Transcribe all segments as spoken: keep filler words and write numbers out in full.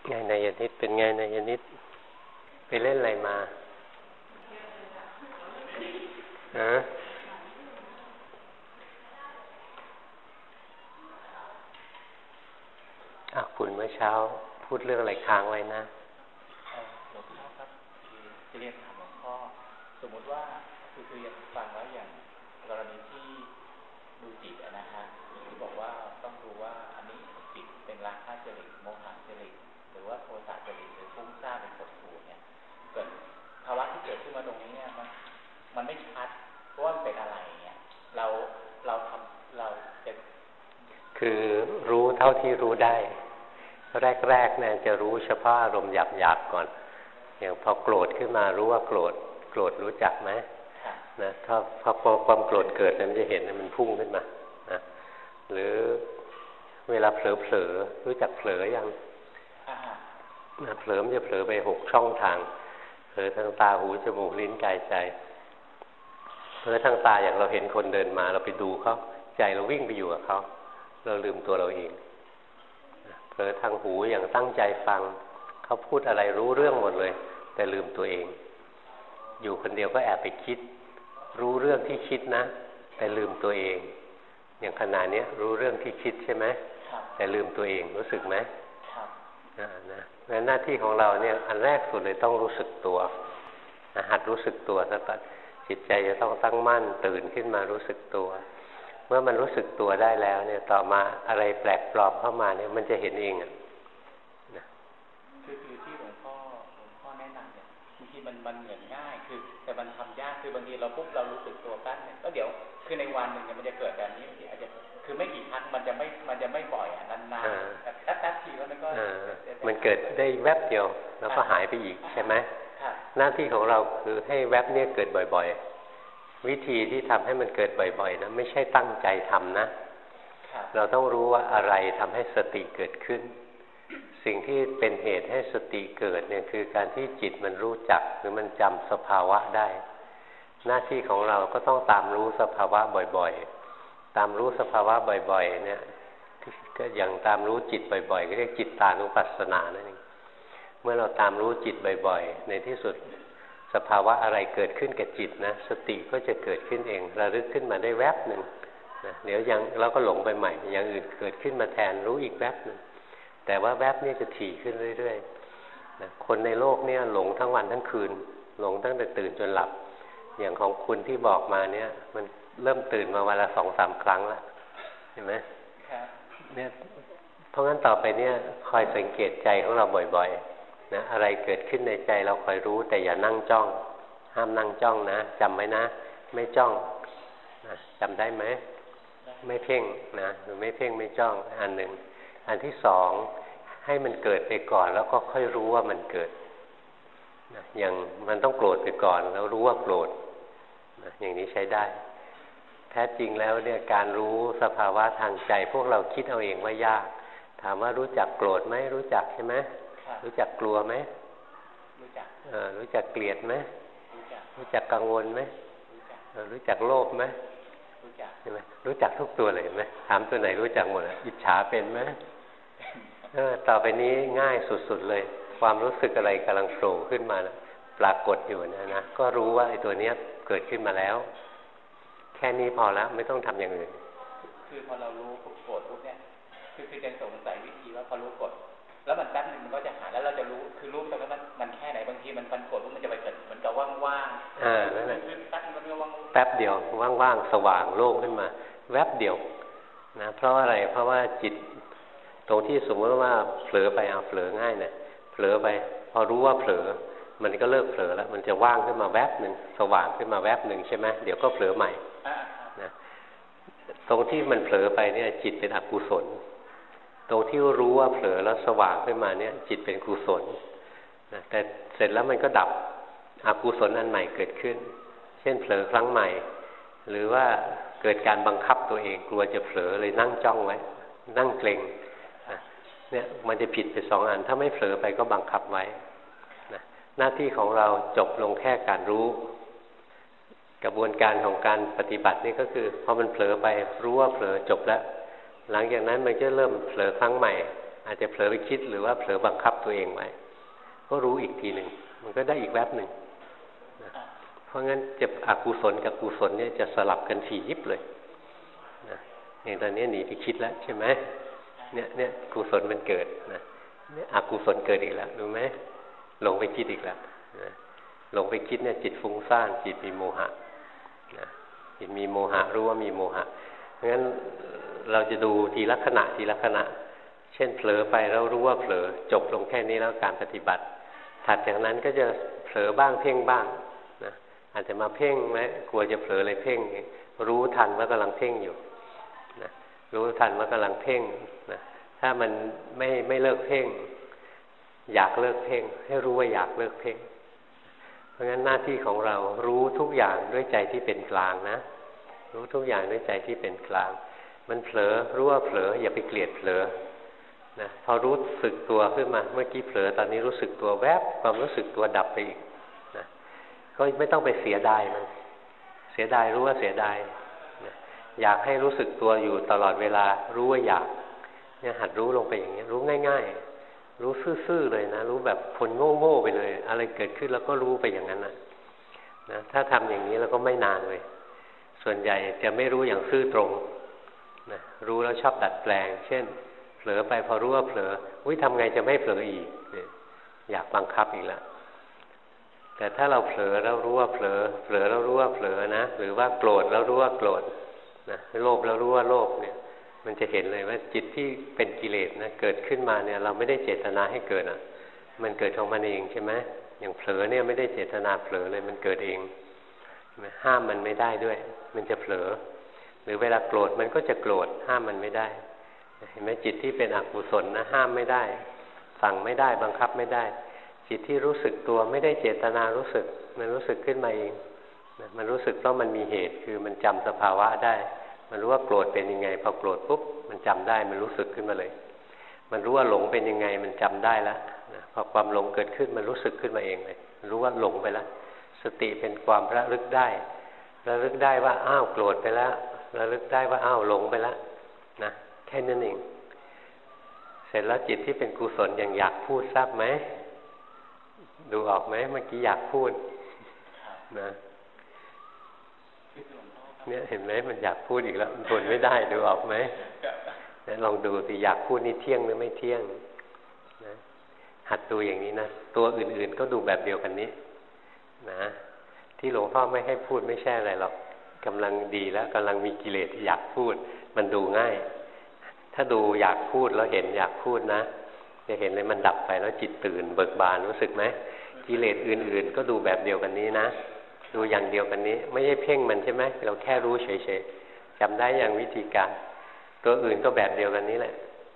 ไงนายนิดเป็นไงนายนิดไปเล่นอะไรมาฮะอ่ะคุณเมื่อเช้าพูดเรื่องอะไรค้างไว้นะหลวงพ่อครับคือจะเรียนถามหลวงพ่อสมมติว่าคือคือยังฟังแล้วอย่างกรณีที่ดูจิตนะฮะที่บอกว่าต้องดูว่าอันนี้จิตเป็นราคะจริตโมหะจริตหรือว่าโทสะจริตหรือฟุ้งซ่านเป็นกฎถูเนี่ยเกิดภาวะที่เกิดขึ้นมาตรงนี้เนี่ยมันมันไม่ชัดเพราะว่ามันเป็นอะไรเนี่ยเราเราทำเราจะคือรู้เท่าที่รู้ได้แรกๆเนี่ยจะรู้เฉพาะอารมณ์หยาบๆก่อนอย่างพอโกรธขึ้นมารู้ว่าโกรธโกรธรู้จักไหมนะถ้าพอความโกรธเกิดมันจะเห็นมันพุ่งขึ้นมานะหรือเวลาเผลอเผลอรู้จักเผลอยังนะเผลอมันจะเผลอไปหกช่องทางเผลอทางตาหูจมูกลิ้นกายใจเผลอทางตาอย่างเราเห็นคนเดินมาเราไปดูเขาใจเราวิ่งไปอยู่กับเขาเราลืมตัวเราเองเผลอทางหูอย่างตั้งใจฟังเขาพูดอะไรรู้เรื่องหมดเลยแต่ลืมตัวเองอยู่คนเดียวก็แอบไปคิดรู้เรื่องที่คิดนะแต่ลืมตัวเองอย่างขณะนี้รู้เรื่องที่คิดใช่ไหมแต่ลืมตัวเองรู้สึกไหมนะนะงั้นหน้าที่ของเราเนี่ยอันแรกสุดเลยต้องรู้สึกตัวหัดรู้สึกตัวซะก่อนจิตใจจะต้องตั้งมั่นตื่นขึ้นมารู้สึกตัวเมื่อมันรู้สึกตัวได้แล้วเนี่ยต่อมาอะไรแปลกปลอมเข้ามาเนี่ยมันจะเห็นเองอ่ะนะคือคือที่หลวงพ่อหลวงพ่อแนะนำเนี่ยบางทีมันมันเหมือนง่ายคือแต่มันทำยากคือบางทีเราปุ๊บเรารู้สึกตัวแป๊บนึงแล้วเดี๋ยวคือในวันหนึ่งเนี่ยมันจะเกิดแบบนี้อาจจะคือไม่กี่ครั้งมันจะไม่มันจะไม่บ่อยอ่ะนานๆแต่แป๊บๆทีแล้วมันก็มันเกิดได้แวบเดียวแล้วก็หายไปอีกใช่ไหมหน้าที่ของเราคือให้แวบเนี่ยเกิดบ่อยๆวิธีที่ทำให้มันเกิดบ่อยๆนะไม่ใช่ตั้งใจทำนะเราต้องรู้ว่าอะไรทำให้สติเกิดขึ้นสิ่งที่เป็นเหตุให้สติเกิดเนี่ยคือการที่จิตมันรู้จักหรือมันจำสภาวะได้หน้าที่ของเราก็ต้องตามรู้สภาวะบ่อยๆตามรู้สภาวะบ่อยๆเนี่ยก็อย่างตามรู้จิตบ่อยๆก็เรียกจิตตานุปัสสนานั่นเองเมื่อเราตามรู้จิตบ่อยๆในที่สุดสภาวะอะไรเกิดขึ้นกับจิตนะสติก็จะเกิดขึ้นเองระลึกขึ้นมาได้แวบหนึ่งนะเดี๋ยวยังเราก็หลงไปใหม่อย่างอื่นเกิดขึ้นมาแทนรู้อีกแวบหนึ่งแต่ว่าแวบนี้จะถี่ขึ้นเรื่อยๆนะคนในโลกเนี่ยหลงทั้งวันทั้งคืนหลงตั้งแต่ตื่นจนหลับอย่างของคุณที่บอกมาเนี่ยมันเริ่มตื่นมาวันละสองสามครั้งแล้วเห็นไหมเนี่ยเพราะงั้นต่อไปเนี่ยคอยสังเกตใจของเราบ่อยๆนะอะไรเกิดขึ้นในใจเราคอยรู้แต่อย่านั่งจ้องห้ามนั่งจ้องนะจำไว้นะไม่จ้องนะจำได้ไหมไม่เพ่งนะหรือไม่เพ่งไม่จ้องอันหนึ่งอันที่สองให้มันเกิดไปก่อนแล้วก็ค่อยรู้ว่ามันเกิดนะอย่างมันต้องโกรธไปก่อนแล้วรู้ว่าโกรธนะอย่างนี้ใช้ได้แท้จริงแล้วเนี่ยการรู้สภาวะทางใจพวกเราคิดเอาเองว่ายากถามว่ารู้จักโกรธไหมรู้จักใช่ไหมรู้จักกลัวไหมรู้จักเออรู้จักเกลียดไหมรู้จักรู้จักกังวลไหมรู้จักเออรู้จักโลภไหมรู้จักใช่ไหมรู้จักทุกตัวเลยไหมถามตัวไหนรู้จักหมดอิจฉาเป็นไหมเออต่อไปนี้ง่ายสุดๆเลยความรู้สึกอะไรกำลังโผล่ขึ้นมานะปรากฏอยู่นะนะก็รู้ว่าไอ้ตัวเนี้ยเกิดขึ้นมาแล้วแค่นี้พอแล้วไม่ต้องทำอย่างอื่นคือพอเรารู้กฎปุ๊บเนี่ยคือคือจะสงสัยวิธีว่าพอรู้กฎแล้วมันแป๊บนึงมันก็จะหายแล้วเราจะรู้คือรู้แต่ว่ามันมันแค่ไหนบางทีมันปันกดมันจะไปเกิดเหมือนกับว่างๆอ่านั่นแหละแป๊บเดียวว่างๆสว่างโล่งขึ้นมาแวบเดียวนะเพราะอะไรเพราะว่าจิตตรงที่สมมติว่าเผลอไปเอาเผลอง่ายนะเผลอไปพอรู้ว่าเผลอมันก็เลิกเผลอแล้วมันจะว่างขึ้นมาแวบหนึ่งสว่างขึ้นมาแวบหนึ่งใช่ไหมเดี๋ยวก็เผลอใหม่นะตรงที่มันเผลอไปเนี่ยจิตเป็นอกุศลตรงที่รู้ว่าเผลอแล้วสว่างขึ้นมาเนี่ยจิตเป็นกุศลนะแต่เสร็จแล้วมันก็ดับอกุศลอันใหม่เกิดขึ้นเช่นเผลอครั้งใหม่หรือว่าเกิดการบังคับตัวเองกลัวจะเผลอเลยนั่งจ้องไว้นั่งเกรงนะเนี่ยมันจะผิดไปสองอันถ้าไม่เผลอไปก็บังคับไว้นะหน้าที่ของเราจบลงแค่การรู้กระบวนการของการปฏิบัตินี่ก็คือพอมันเผลอไปรู้ว่าเผลอจบแล้วหลังจากนั้นมันจะเริ่มเผลอครั้งใหม่อาจจะเผลอไปคิดหรือว่าเผลอบังคับตัวเองไว้ก็รู้อีกทีหนึ่งมันก็ได้อีกแวบหนึ่งนะเพราะงั้นจะอกุศลกับกุศลเนี่ยจะสลับกันถี่ยิบเลยนะอย่างตอนนี้หนีไปคิดแล้วใช่ไหมเนี่ยเนี่ยกุศลมันเกิดนะเนี่ยอกุศลเกิดอีกแล้วรู้ไหมหลงไปคิดอีกแล้วนะหลงไปคิดเนี่ยจิตฟุ้งซ่านจิตมีโมหะนะจิตมีโมหะรู้ว่ามีโมหะเพราะงั้นเราจะดูทีละขณะทีละขณะเช่นเผลอไปแล้วรู้ว่าเผลอจบลงแค่นี้แล้วการปฏิบัติถัดจากนั้นก็จะเผลอบ้างเพ่งบ้างนะอาจจะมาเพ่งไหมกลัวจะเผลอเลยเพ่งรู้ทันว่ากำลังเพ่งอยู่นะรู้ทันว่ากำลังเพ่งนะถ้ามันไม่ไม่เลิกเพ่งอยากเลิกเพ่งให้รู้ว่าอยากเลิกเพ่งเพราะงั้นหน้าที่ของเรารู้ทุกอย่างด้วยใจที่เป็นกลางนะรู้ทุกอย่างด้วยใจที่เป็นกลางมันเผลอรู้ว่าเผลออย่าไปเกลียดเผลอนะพอรู้สึกตัวขึ้นมาเมื่อกี้เผลอตอนนี้รู้สึกตัวแวบความรู้สึกตัวดับไปอีกนะก็ไม่ต้องไปเสียดายมันเสียดายรู้ว่าเสียดายนะอยากให้รู้สึกตัวอยู่ตลอดเวลารู้ว่าอยากเนี่ยหัดรู้ลงไปอย่างนี้รู้ง่ายๆรู้ซื่อๆเลยนะรู้แบบคนโง่ๆไปเลยอะไรเกิดขึ้นแล้วก็รู้ไปอย่างนั้นนะนะถ้าทำอย่างนี้แล้วก็ไม่นานเลยส่วนใหญ่จะไม่รู้อย่างซื่อตรงนะรู้แล้วชอบดัดแปลงเช่นเผลอไปพอรู้ว่าเผลออุ้ยทำไงจะไม่เผลออีกเนี่ยอยากบังคับอีกแล้วแต่ถ้าเราเผลอแล้วรู้ว่าเผลอเผลอแล้วรู้ว่าเผลอนะหรือว่าโกรธแล้วรู้ว่าโกรธนะโลภแล้วรู้ว่าโลภเนี่ยมันจะเห็นเลยว่าจิตที่เป็นกิเลสนะเกิดขึ้นมาเนี่ยเราไม่ได้เจตนาให้เกิดอ่ะมันเกิดของมันเองใช่ไหมอย่างเผลอเนี่ยไม่ได้เจตนาเผลอเลยมันเกิดเองห้ามมันไม่ได้ด้วยมันจะเผลอหรือเวลาโกรธมันก็จะโกรธห้ามมันไม่ได้เห็นไหมจิตที่เป็นอกุศลนะห้ามไม่ได้สั่งไม่ได้บังคับไม่ได้จิตที่รู้สึกตัวไม่ได้เจตนารู้สึกมันรู้สึกขึ้นมาเองมันรู้สึกเพราะมันมีเหตุคือมันจำสภาวะได้มันรู้ว่าโกรธเป็นยังไงพอโกรธปุ๊บมันจำได้มันรู้สึกขึ้นมาเลยมันรู้ว่าหลงเป็นยังไงมันจำได้แล้วพอความหลงเกิดขึ้นมันรู้สึกขึ้นมาเองเลยรู้ว่าหลงไปแล้วสติเป็นความระลึกได้ระลึกได้ว่าอ้าวโกรธไปแล้วระลึกได้ว่าอ้าวหลงไปแล้วนะแค่นั้นเองเสร็จแล้วจิตที่เป็นกุศลอย่างอยากพูดทราบไหมดูออกไหมเมื่อกี้อยากพูดนะเนี่ยเห็นไหมมันอยากพูดอีกแล้วมันทนไม่ได้ดูออกไหมนะลองดูสิอยากพูดนี่เที่ยงหรือไม่เที่ยงนะหัดดูอย่างนี้นะตัวอื่นๆก็ดูแบบเดียวกันนี้นะที่หลวงพ่อไม่ให้พูดไม่ใช่อะไรหรอกกำลังดีแล้วกำลังมีกิเลสอยากพูดมันดูง่ายถ้าดูอยากพูดแล้วเห็นอยากพูดนะจะเห็นเลยมันดับไปแล้วจิตตื่นเบิกบานรู้สึกไหมกิเลสอื่นๆก็ดูแบบเดียวกันนี้นะดูอย่างเดียวกันนี้ไม่ใช่เพ่งมันใช่ไหมเราแค่รู้เฉยๆจำได้อย่างวิธีการตัวอื่นก็แบบเดียวกันนี้แหละ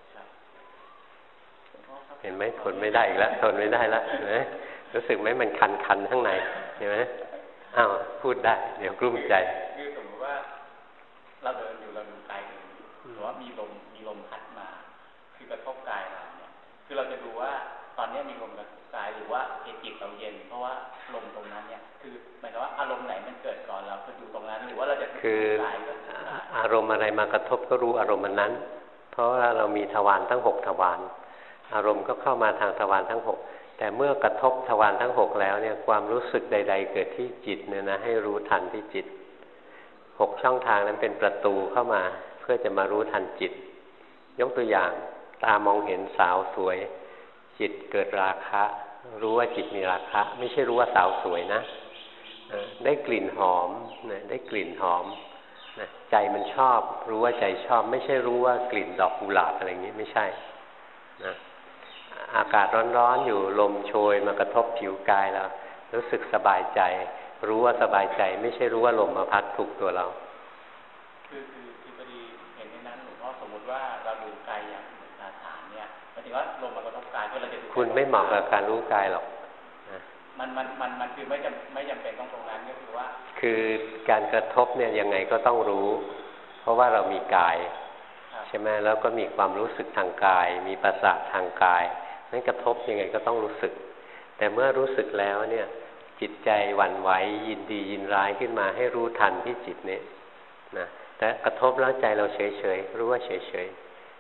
เห็นไหมทนไม่ได้อีกแล้วทนไม่ได้แล้วเห็นไหมรู้สึกไหมมันคันๆข้างในเห็นไหมอ้าวพูดได้เดี๋ยวกลุ้มใจคือสมมติว่าเราเดินอยู่เราดูกายหรือว่ามีลมมีลมพัดมาคือกระทบกายเราเนี่ยคือเราจะดูว่าตอนนี้มีลมกระทบกายหรือว่าจิตเราเย็นเพราะว่าลมตรงนั้นเนี่ยคือหมายถึงว่าอารมณ์ไหนมันเกิดก่อนเราก็ดูตรงนั้นหรือว่าเราจะคือกายอารมณ์อะไรมากระทบก็รู้อารมณ์นั้นเพราะว่าเรามีทวารทั้งหกทวารอารมณ์ก็เข้ามาทางทวารทั้งหกแต่เมื่อกระทบทวารทั้งหกแล้วเนี่ยความรู้สึกใดๆเกิดที่จิตเนี่ยนะให้รู้ทันที่จิตหกช่องทางนั้นเป็นประตูเข้ามาเพื่อจะมารู้ทันจิตยกตัวอย่างตามองเห็นสาวสวยจิตเกิดราคะรู้ว่าจิตมีราคะไม่ใช่รู้ว่าสาวสวยนะได้กลิ่นหอมได้กลิ่นหอมใจมันชอบรู้ว่าใจชอบไม่ใช่รู้ว่ากลิ่นดอกกุหลาบอะไรอย่างนี้ไม่ใช่นะอากาศร้อนๆอยู่ลมโชยมากระทบผิวกายเรารู้สึกสบายใจรู้ว่าสบายใจไม่ใช่รู้ว่าลมมาพัดถูกตัวเราคือคือคือพอดีเห็นในนั้นหลวงพ่อสมมติว่าเราดูกายอย่างสาฐานเนี่ยหมายถึงว่าลมมากระทบกายเพื่อเราจะดูคุณไม่เหมาะกับการรู้กายหรอกมันมันมันมันคือไม่จำไม่จำเป็นต้องตรงนั้นก็คือว่าคือการกระทบเนี่ยยังไงก็ต้องรู้เพราะว่าเรามีกายใช่ไหมแล้วก็มีความรู้สึกทางกายมีประสาททางกายนั้นกระทบยังไงก็ต้องรู้สึกแต่เมื่อรู้สึกแล้วเนี่ยจิตใจหวั่นไหวยินดียินร้ายขึ้นมาให้รู้ทันที่จิตนี้นะแต่กระทบแล้วใจเราเฉยๆรู้ว่าเฉยๆ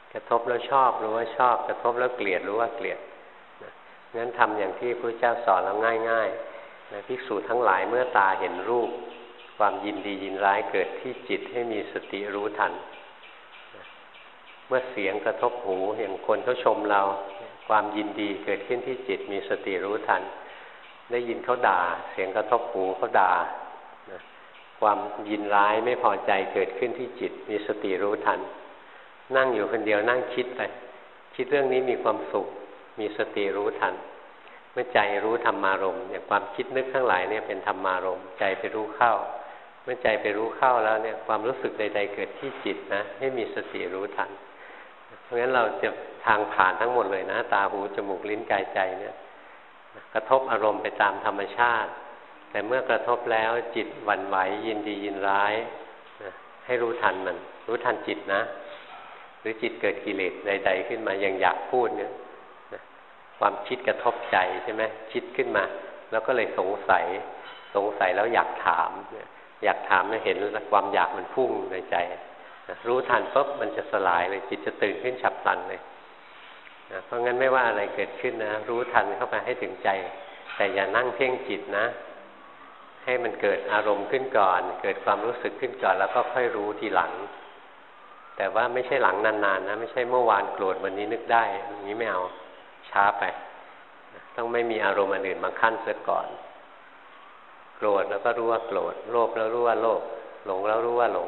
กระทบแล้วชอบรู้ว่าชอบกระทบแล้วเกลียดรู้ว่าเกลียดนะงั้นทำอย่างที่พระเจ้าสอนเราง่ายๆนะภิกษุทั้งหลายเมื่อตาเห็นรูปความยินดียินร้ายเกิดที่จิตให้มีสติรู้ทันนะเมื่อเสียงกระทบหูอย่างคนเขาชมเราความยินดีเกิดขึ้นที่จิตมีสติรู้ทันได้ยินเขาด่าเสียงกระทบหูเขาด่านะความยินร้ายไม่พอใจเกิดขึ้นที่จิตมีสติรู้ทันนั่งอยู่คนเดียวนั่งคิดไปคิดเรื่องนี้มีความสุขมีสติรู้ทันเมื่อใจรู้ธรรมารมณ์เนี่ยความคิดนึกทั้งหลายเนี่ยเป็นธรรมารมณ์ใจไปรู้เข้าเมื่อใจไปรู้เข้าแล้วเนี่ยความรู้สึกใดๆเกิดที่จิตนะให้มีสติรู้ทันเพราะงั้นเราจะทางผ่านทั้งหมดเลยนะตาหูจมูกลิ้นกายใจเนี่ยกระทบอารมณ์ไปตามธรรมชาติแต่เมื่อกระทบแล้วจิตหวั่นไหวยินดียินร้ายนะให้รู้ทันมันรู้ทันจิตนะหรือจิตเกิดกิเลสใดๆขึ้นมายังอยากพูดเนี่ยนะความคิดกระทบใจใช่ไหมคิดขึ้นมาแล้วก็เลยสงสัยสงสัยแล้วอยากถามอยากถามเนี่ยเห็นความอยากมันพุ่งในใจนะรู้ทันปุ๊บมันจะสลายเลยจิตจะตื่นขึ้นฉับพลันเลยนะเพราะงั้นไม่ว่าอะไรเกิดขึ้นนะรู้ทันเข้าไปให้ถึงใจแต่อย่านั่งเพ่งจิตนะให้มันเกิดอารมณ์ขึ้นก่อนเกิดความรู้สึกขึ้นก่อนแล้วก็ค่อยรู้ทีหลังแต่ว่าไม่ใช่หลังนานๆนะไม่ใช่เมื่อวานโกรธวันนี้นึกได้อย่างนี้ไม่เอาช้าไปต้องไม่มีอารมณ์อื่นมาขั้นเสียก่อนโกรธแล้วก็รู้ว่าโกรธโลภแล้วรู้ว่าโลภหลงแล้วรู้ว่าหลง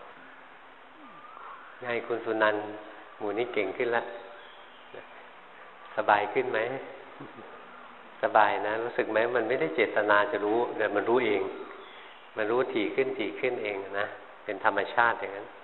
ไงคุณสุนันท์หมู่นี้เก่งขึ้นแล้วสบายขึ้นไหมสบายนะรู้สึกไหมมันไม่ได้เจตนาจะรู้แต่มันรู้เองมันรู้ถี่ขึ้นถี่ขึ้นเองนะเป็นธรรมชาติอย่างนั้น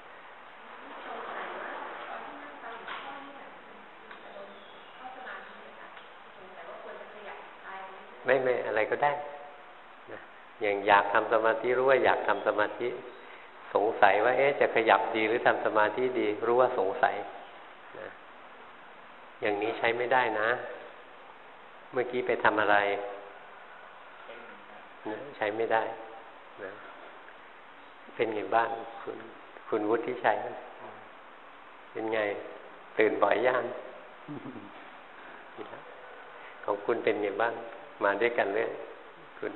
ไม่ไม่อะไรก็ได้นะอย่างอยากทำสมาธิรู้ว่าอยากทำสมาธิสงสัยว่าเอ๊ะจะขยับดีหรือทำสมาธิดีรู้ว่าสงสัยนะอย่างนี้ใช้ไม่ได้นะเมื่อกี้ไปทำอะไรนะใช้ไม่ได้นะเป็นไงบ้างคุณคุณวุฒิชัยเป็นไงตื่นบ่อยย่างของคุณเป็นไงบ้างมาด้วยกันเลยคุณ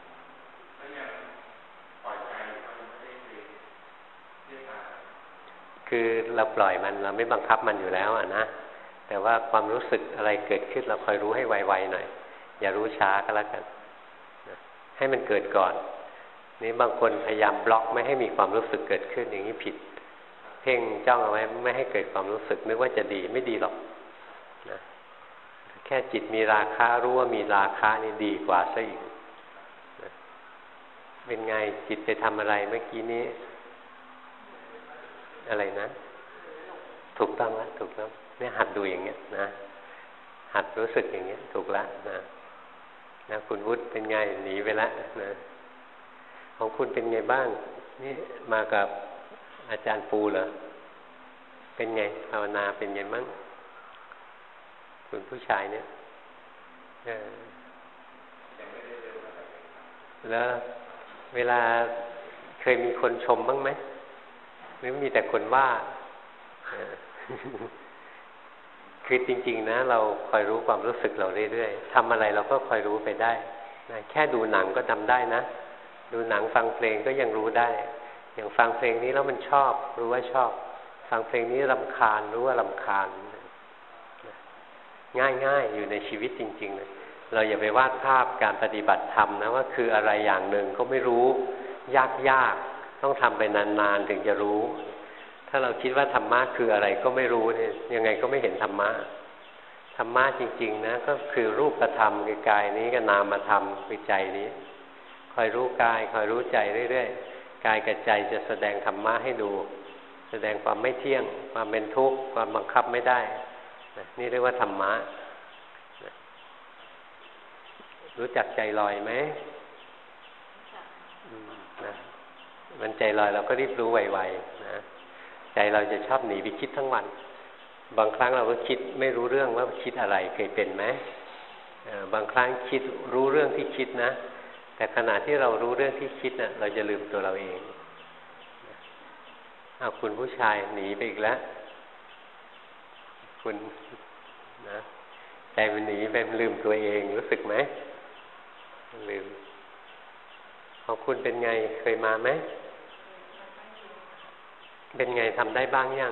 คือเราปล่อยมันเราไม่บังคับมันอยู่แล้วอ่ะนะแต่ว่าความรู้สึกอะไรเกิดขึ้นเราคอยรู้ให้ไวๆหน่อยอย่ารู้ช้าก็แล้วกันนะให้มันเกิดก่อนนี่บางคนพยายามบล็อกไม่ให้มีความรู้สึกเกิดขึ้นอย่างนี้ผิดเพ่งจ้องเอาไว้ไม่ให้เกิดความรู้สึกนึกว่าจะดีไม่ดีหรอกนะแค่จิตมีราคะรู้ว่ามีราคะนี่ดีกว่าซะอีกนะเป็นไงจิตไปทำอะไรเมื่อกี้นี้อะไรนะถูกต้องแล้วถูกต้องเนี่ยหัดดูอย่างเงี้ยนะหัดรู้สึกอย่างเงี้ยถูกแล้วนะนะคุณวุฒิเป็นไงหนีไปแล้วนะของคุณเป็นไงบ้างนี่มากับอาจารย์ปูเหรอเป็นไงภาวนาเป็นไงบ้างคุณผู้ชายเนี่ยเออแล้วเวลาเคยมีคนชมบ้างไหมหรือมีแต่คนว่าคือจริงๆนะเราคอยรู้ความรู้สึกเราเรื่อยๆทำอะไรเราก็คอยรู้ไปได้นะแค่ดูหนังก็ทำได้นะดูหนังฟังเพลงก็ยังรู้ได้อย่างฟังเพลงนี้แล้วมันชอบรู้ว่าชอบฟังเพลงนี้รำคาญรู้ว่ารำคาญง่ายๆอยู่ในชีวิตจริงๆเลยเราอย่าไปวาดภาพการปฏิบัติธรรมนะว่าคืออะไรอย่างหนึ่งก็ไม่รู้ยากๆต้องทำไปนานๆถึงจะรู้ถ้าเราคิดว่าธรรมะคืออะไรก็ไม่รู้เนี่ยยังไงก็ไม่เห็นธรรมะธรรมะจริงๆนะก็คือรูปธรรมคือกายนี้กับนามธรรมคือใจนี้คอยรู้กายคอยรู้ใจเรื่อยๆกายกับใจจะแสดงธรรมะให้ดูแสดงความไม่เที่ยงความเป็นทุกข์ความบังคับไม่ได้นี่เรียกว่าธรรมะรู้จักใจลอยไหมนะมันใจลอยเราก็รีบรู้ไวๆนะใจเราจะชอบหนีไปคิดทั้งวันบางครั้งเราก็คิดไม่รู้เรื่องว่าคิดอะไรเคยเป็นไหมบางครั้งคิดรู้เรื่องที่คิดนะแต่ขณะที่เรารู้เรื่องที่คิดนะเราจะลืมตัวเราเองเอาคุณผู้ชายหนีไปอีกแล้วคุณนะใจมันหนีไปมันลืมตัวเองรู้สึกไหมลืมของคุณเป็นไงเคยมาไหมเป็นไงทำได้บ้างยัง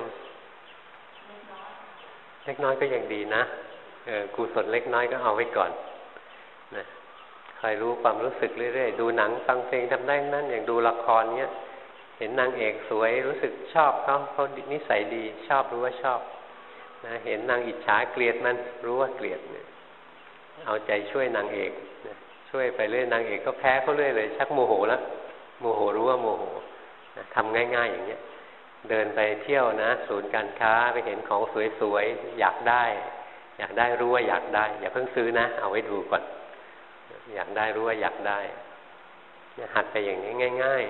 เล็กน้อยก็ยังดีนะเออกุศลเล็กน้อยก็เอาไว้ก่อนนะคอยรู้ความรู้สึกเรื่อยๆดูหนังฟังเพลงทำได้นั่นอย่างดูละครเนี้ยเห็นนางเอกสวยรู้สึกชอบเขาเขานิสัยดีชอบรู้ว่าชอบนะเห็นนางอิจฉาเกลียดมันรู้ว่าเกลียดเนี่ยเอาใจช่วยนางเอกนะช่วยไปเรื่อยนางเอกก็แพ้เขาเรื่อยเลยชักโมโหแล้วโมโหรู้ว่าโมโหนะทำง่ายๆอย่างเงี้ยเดินไปเที่ยวนะศูนย์การค้าไปเห็นของสวยๆอยากได้อยากได้รู้ว่าอยากได้อย่าเพิ่งซื้อนะเอาไว้ดูก่อนอยากได้รู้ว่าอยากได้เนี่ยหัดไปอย่างนี้ง่าย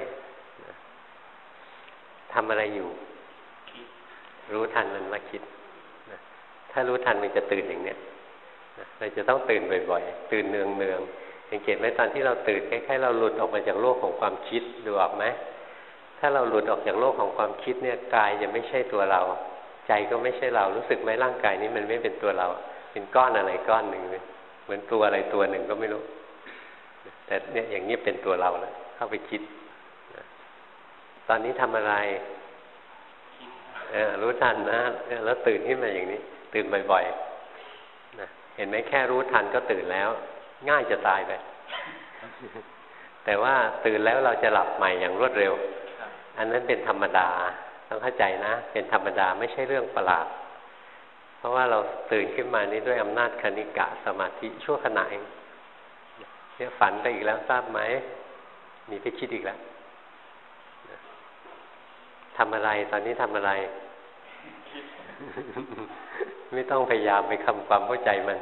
ๆทำอะไรอยู่รู้ทันมันว่าคิดถ้ารู้ทันมันจะตื่นอย่างเนี้ยเราจะต้องตื่นบ่อยๆตื่นเนืองๆสังเกตไหมตอนที่เราตื่นคล้ายๆเราหลุดออกมาจากโลกของความคิดดูออกไหมถ้าเราหลุดออกจากโลกของความคิดเนี่ยกายจะไม่ใช่ตัวเราใจก็ไม่ใช่เรารู้สึกไหมร่างกายนี้มันไม่เป็นตัวเราเป็นก้อนอะไรก้อนหนึ่งเหมือนตัวอะไรตัวหนึ่งก็ไม่รู้แต่เนี่ยอย่างนี้เป็นตัวเราแล้วเข้าไปคิดตอนนี้ทำอะไรเออรู้ทันนะแล้วตื่นขึ้นมาอย่างนี้ตื่นบ่อยๆนะเห็นไหมแค่รู้ทันก็ตื่นแล้วง่ายจะตายไป แต่ว่าตื่นแล้วเราจะหลับใหม่อย่างรวดเร็วอันนั้นเป็นธรรมดาต้องเข้าใจนะเป็นธรรมดาไม่ใช่เรื่องประหลาดเพราะว่าเราตื่นขึ้นมานี้ด้วยอำนาจคณิกะสมาธิชั่วขณะเองเนี่ยฝันไปอีกแล้วทราบไหมหนีไปคิดอีกแล้วทำอะไรตอนนี้ทำอะไร ไม่ต้องพยายามไปทำความเข้าใจมัน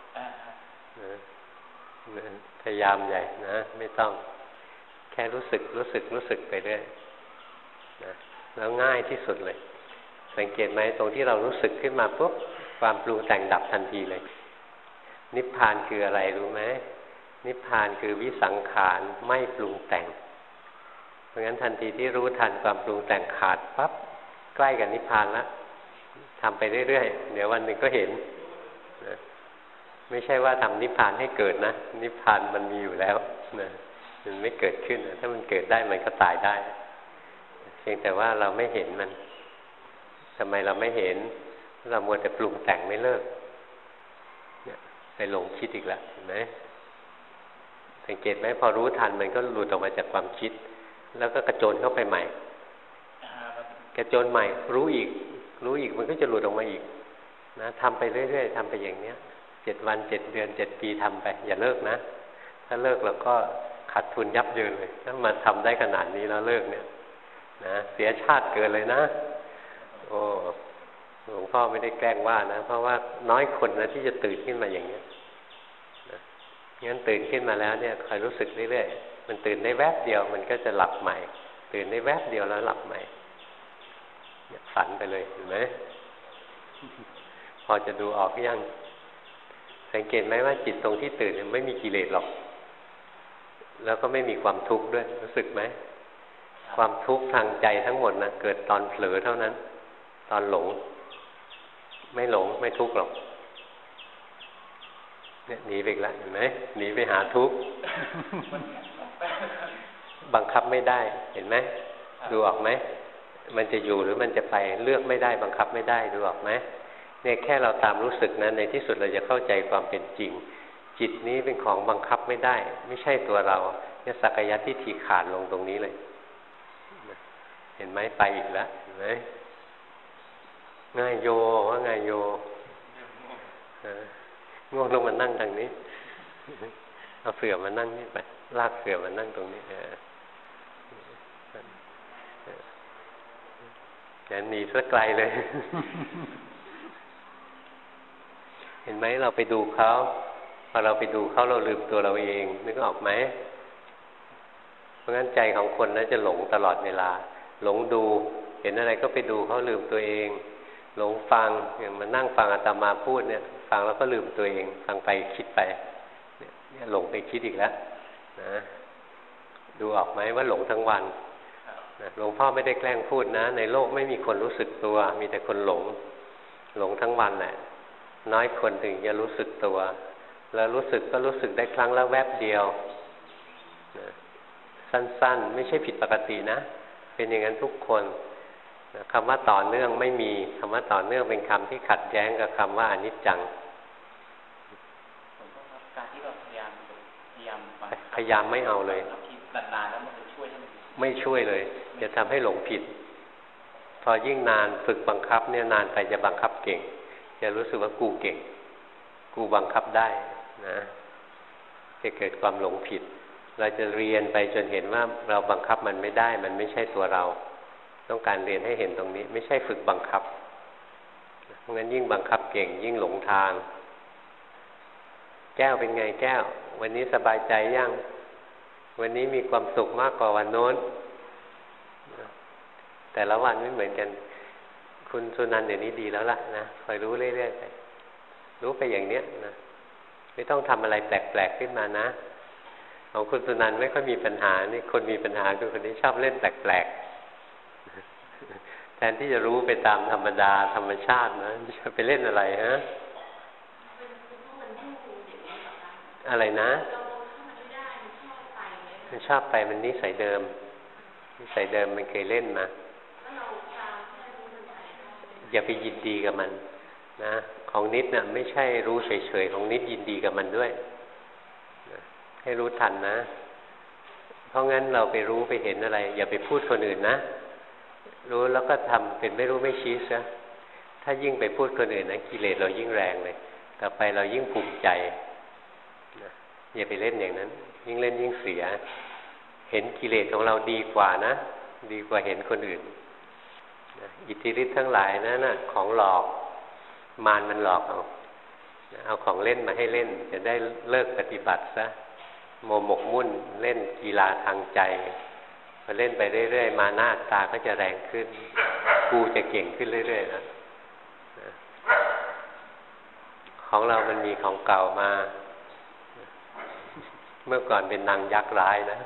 พยายามใหญ่นะไม่ต้องแค่รู้สึกรู้สึกรู้สึกไปเรื่อยนะแล้วง่ายที่สุดเลยสังเกตไหมตรงที่เรารู้สึกขึ้นมาปุ๊บความปรุงแต่งดับทันทีเลยนิพพานคืออะไรรู้ไหมนิพพานคือวิสังขารไม่ปรุงแต่งเพราะงั้นทันทีที่รู้ทันความปรุงแต่งขาดปั๊บใกล้กับนิพพานแล้วทำไปเรื่อยๆเดี๋ยววันหนึ่งก็เห็นนะไม่ใช่ว่าทำนิพพานให้เกิดนะนิพพานมันมีอยู่แล้วนะมันไม่เกิดขึ้นนะถ้ามันเกิดได้มันก็ตายได้เพียงแต่ว่าเราไม่เห็นมันทำไมเราไม่เห็นเรามัวแต่ปรุงแต่งไม่เลิกเนี่ยไปหลงคิดอีกแล้วเห็นไหมสังเกตไหมพอรู้ทันมันก็หลุดออกมาจากความคิดแล้วก็กระโจนเข้าไปใหม่กระโจนใหม่รู้อีกรู้อีกมันก็จะหลุดออกมาอีกนะทำไปเรื่อยๆทำไปอย่างเนี้ยเจ็ดวันเจ็ดเดือนเจ็ดปีทำไปอย่าเลิกนะถ้าเลิกเราก็ขาดทุนยับเยินเลยถ้ามาทำได้ขนาดนี้แล้วเลิกเนี่ยนะเสียชาติเกินเลยนะโอ้หลวงพ่อไม่ได้แกล้งว่านะเพราะว่าน้อยคนนะที่จะตื่นขึ้นมาอย่างเนี้ยนะงั้นตื่นขึ้นมาแล้วเนี่ยคอยรู้สึกเรื่อยๆมันตื่นได้แวบเดียวมันก็จะหลับใหม่ตื่นได้แวบเดียวแล้วหลับใหม่ฝันไปเลยเห็นไหมพอจะดูออกยังสังเกตไหมว่าจิตตรงที่ตื่นไม่มีกิเลสหรอกแล้วก็ไม่มีความทุกข์ด้วยรู้สึกไหมความทุกข์ทางใจทั้งหมดนะเกิดตอนเผลอเท่านั้นตอนหลงไม่หลงไม่ทุกข์หรอกเนี่ยหนีไปอีกแล้วเห็นไหมหนีไปหาทุกข์ บังคับไม่ได้เห็นไหมดูออกไหมมันจะอยู่หรือมันจะไปเลือกไม่ได้บังคับไม่ได้ดูออกไหมเนี่ยแค่เราตามรู้สึกนะในที่สุดเราจะเข้าใจความเป็นจริงจิตนี้เป็นของบังคับไม่ได้ไม่ใช่ตัวเราเนี่ยสักยะทิฏฐิขาดลงตรงนี้เลยเห็นไหมไปอีกแล้วเห็นไหมง่ายโยว่าง่ายโยง่วงลงมานั่งทางนี้เอาเสื่อมานั่งนี่ไปลากเสื่อมานั่งตรงนี้อย่าหนีซะไกลเลย เห็นไหมเราไปดูเขาพอเราไปดูเขาเราลืมตัวเราเองนึกออกไหมเพราะงั้นใจของคนนั้นจะหลงตลอดเวลาหลงดูเห็นอะไรก็ไปดูเขาลืมตัวเองหลงฟังอย่างมานั่งฟังอาตมาพูดเนี่ยฟังแล้วก็ลืมตัวเองฟังไปคิดไปเนี่ยหลงไปคิดอีกแล้วนะดูออกไหมว่าหลงทั้งวันหลวงพ่อไม่ได้แกล้งพูดนะในโลกไม่มีคนรู้สึกตัวมีแต่คนหลงหลงทั้งวันแหละน้อยคนถึงจะรู้สึกตัวแล้วรู้สึกก็รู้สึกได้ครั้งละแวบเดียวนะสั้นๆไม่ใช่ผิดปกตินะเป็นอย่างนั้นทุกคนนะคำว่าต่อเนื่องไม่มีคำว่าต่อเนื่องเป็นคำที่ขัดแย้งกับคำว่าอนิจจังการที่เราพยายามพยายามพยายามไม่เอาเลยนานๆแล้วมันจะช่วยให้มันไม่ช่วยเลยจะทำให้หลงผิดพอยิ่งนานฝึกบังคับเนี่ยนานไปจะบังคับเก่งจะรู้สึกว่ากูเก่งกูบังคับได้นะจะเกิดความหลงผิดเราจะเรียนไปจนเห็นว่าเราบังคับมันไม่ได้มันไม่ใช่ตัวเราต้องการเรียนให้เห็นตรงนี้ไม่ใช่ฝึกบังคับเพราะงั้นยิ่งบังคับเก่งยิ่งหลงทางแก้วเป็นไงแก้ววันนี้สบายใจยังวันนี้มีความสุขมากกว่าวันโน้นแต่ละวันไม่เหมือนกันคุณสุนันท์เดี๋ยวนี้ดีแล้วล่ะนะคอยรู้เรื่อยๆไปรู้ไปอย่างเนี้ยนะไม่ต้องทำอะไรแปลกๆขึ้นมานะของคุณสุนันท์ไม่ค่อยมีปัญหานี่คนมีปัญหาคือคนที่ชอบเล่นแปลกๆแทนที่จะรู้ไปตามธรรมดาธรรมชาตินะจะไปเล่นอะไรฮะอะไรนะมันชอบไปมันนิสัยเดิมนิสัยเดิมมันเคยเล่นมาอย่าไปยินดีกับมันนะของนิดน่ะไม่ใช่รู้เฉยๆของนิดยินดีกับมันด้วยนะให้รู้ทันนะเพราะงั้นเราไปรู้ไปเห็นอะไรอย่าไปพูดคนอื่นนะรู้แล้วก็ทำเป็นไม่รู้ไม่ชี้ซะถ้ายิ่งไปพูดคนอื่นนะกิเลสเรายิ่งแรงเลยต่อไปเรายิ่งภูมิใจนะอย่าไปเล่นอย่างนั้นยิ่งเล่นยิ่งเสียเห็นกิเลสของเราดีกว่านะดีกว่าเห็นคนอื่นนะอิทธิฤทธิ์ทั้งหลายนั้นน่ะของหลอกมารมันหลอกเอาเอาของเล่นมาให้เล่นจะได้เลิกปฏิบัติซะโมหมกมุ่นเล่นกีฬาทางใจพอเล่นไปเรื่อยๆมาหน้าตาก็จะแรงขึ้นกูจะเก่งขึ้นเรื่อยๆนะของเรามันมีของเก่ามาเมื่อก่อนเป็นนางยักษ์ร้ายนะ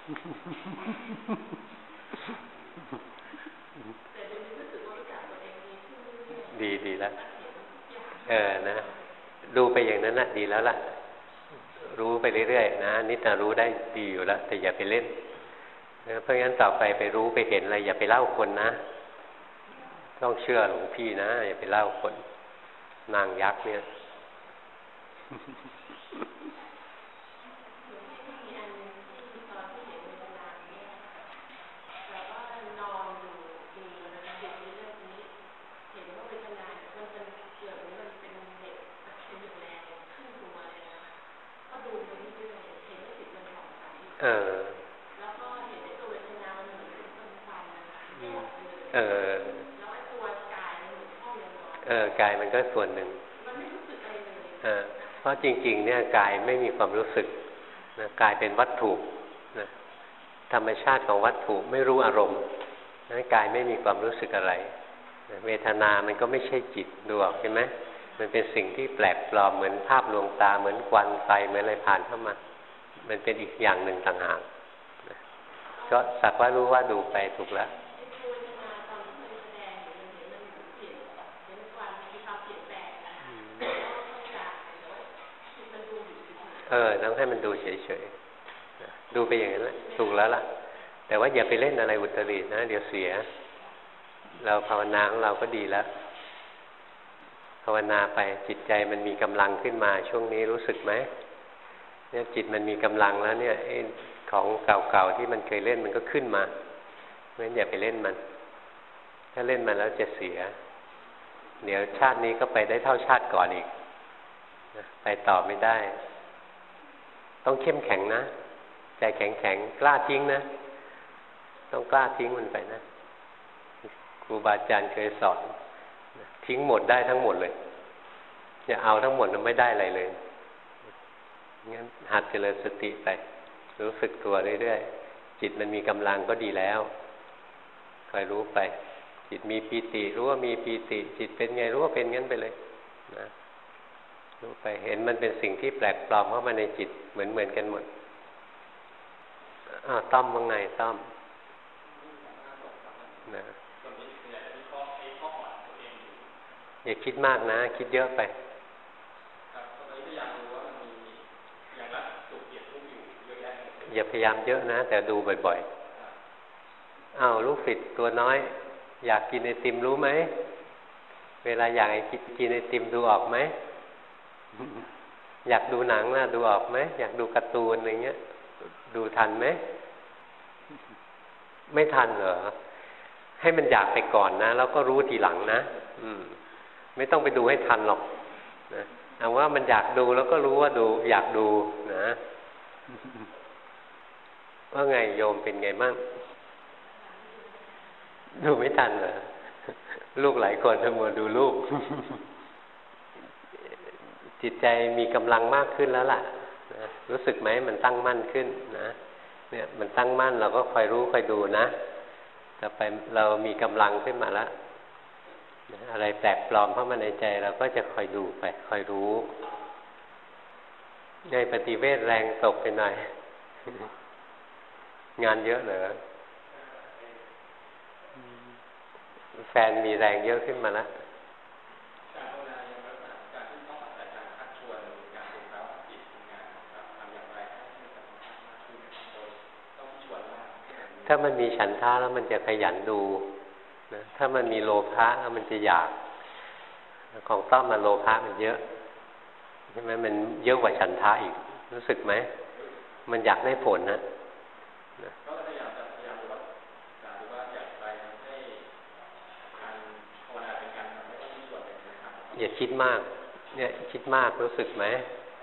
ดีดีแล้วเออนะดูไปอย่างนั้นนะดีแล้วล่ะรู้ไปเรื่อยๆนะนิดน่ะรู้ได้ดีอยู่แล้วแต่อย่าไปเล่นเพราะงั้นต่อไปไปรู้ไปเห็นอะไรอย่าไปเล่าคนนะต้องเชื่อหลวงพี่นะอย่าไปเล่าคนนางยักษ์เนี่ยเออเออเออกายมันก็ส่วนหนึ่งเออเพราะจริงๆเนี่ยกายไม่มีความรู้สึกนะกายเป็นวัตถุนะธรรมชาติของวัตถุไม่รู้อารมณ์นั้นกายไม่มีความรู้สึกอะไรนะเวทนามันก็ไม่ใช่จิตดูออกใช่ไหมมันเป็นสิ่งที่แปลกปลอมเหมือนภาพลวงตาเหมือนควันไฟเหมือนอะไรผ่านเข้ามามันเป็นอีกอย่างหนึ่งต่างหากนะก็สักว่ารู้ว่าดูไปถูกแล้วเออต้องให้มันดูเฉยๆดูไปอย่างนั้นแหละถูกแล้วล่ะแต่ว่าอย่าไปเล่นอะไรอุตรินะเดี๋ยวเสียเราภาวนาของเราก็ดีแล้วภาวนาไปจิตใจมันมีกำลังขึ้นมาช่วงนี้รู้สึกไหมเนี่ยจิตมันมีกำลังแล้วเนี่ยของเก่าๆที่มันเคยเล่นมันก็ขึ้นมาเพราะฉะนั้นอย่าไปเล่นมันถ้าเล่นมันแล้วจะเสียเดี๋ยวชาตินี้ก็ไปได้เท่าชาติก่อนอีกไปต่อไม่ได้ต้องเข้มแข็งนะใจแข็งแข็งกล้าทิ้งนะต้องกล้าทิ้งมันไปนะครูบาอาจารย์เคยสอนทิ้งหมดได้ทั้งหมดเลยอย่าเอาทั้งหมดมันไม่ได้อะไรเลยงั้นหัดเจริญสติไปรู้สึกตัวเรื่อยๆจิตมันมีกำลังก็ดีแล้วคอยรู้ไปจิตมีปีติรู้ว่ามีปีติจิตเป็นไงรู้ว่าเป็นงั้นไปเลยนะรู้ไปเห็นมันเป็นสิ่งที่แปลกปลอมเข้ามาในจิตเหมือนเหมือนกันหมดอ้าวต้อมว่าไงต้อมนะอย่าคิดมากนะคิดเยอะไปอย่าพยายามเยอะนะแต่ดูบ่อยๆอ้าวลูกศิษย์ตัวน้อยอยากกินไอติมรู้ไหมเวลาอยากกินไอติมดูออกไหมอยากดูหนังนะดูออกไหมอยากดูการ์ตูนอะไรเงี้ยดูทันไหมไม่ทันเหรอให้มันอยากไปก่อนนะแล้วก็รู้ทีหลังนะอืมไม่ต้องไปดูให้ทันหรอกนะเอาว่ามันอยากดูแล้วก็รู้ว่าดูอยากดูนะว่าไงโยมเป็นไงบ้างดูไม่ทันเหรอลูกหลายคนทั้งหมดดูลูกจิตใจมีกำลังมากขึ้นแล้วล่ะนะรู้สึกไหมมันตั้งมั่นขึ้นนะเนี่ยมันตั้งมั่นเราก็คอยรู้คอยดูนะต่อไปเรามีกำลังขึ้นมาแล้วอะไรแปลกปลอมเข้ามาในใจเราก็จะคอยดูไปคอยรู้ในปฏิเวทแรงตกไปหน่อยงานเยอะเหรอแฟนมีแรงเยอะขึ้นมาแล้วถ้ามันมีฉันทะแล้วมันจะขยันดูนะถ้ามันมีโลภะแล้วมันจะอยากของต้อมมาโลภะมันเยอะใช่ไหมมันเยอะกว่าฉันทะอีกรู้สึกไหมมันอยากได้ผลนะอย่าคิดมากเนี่ยคิดมากรู้สึกไหม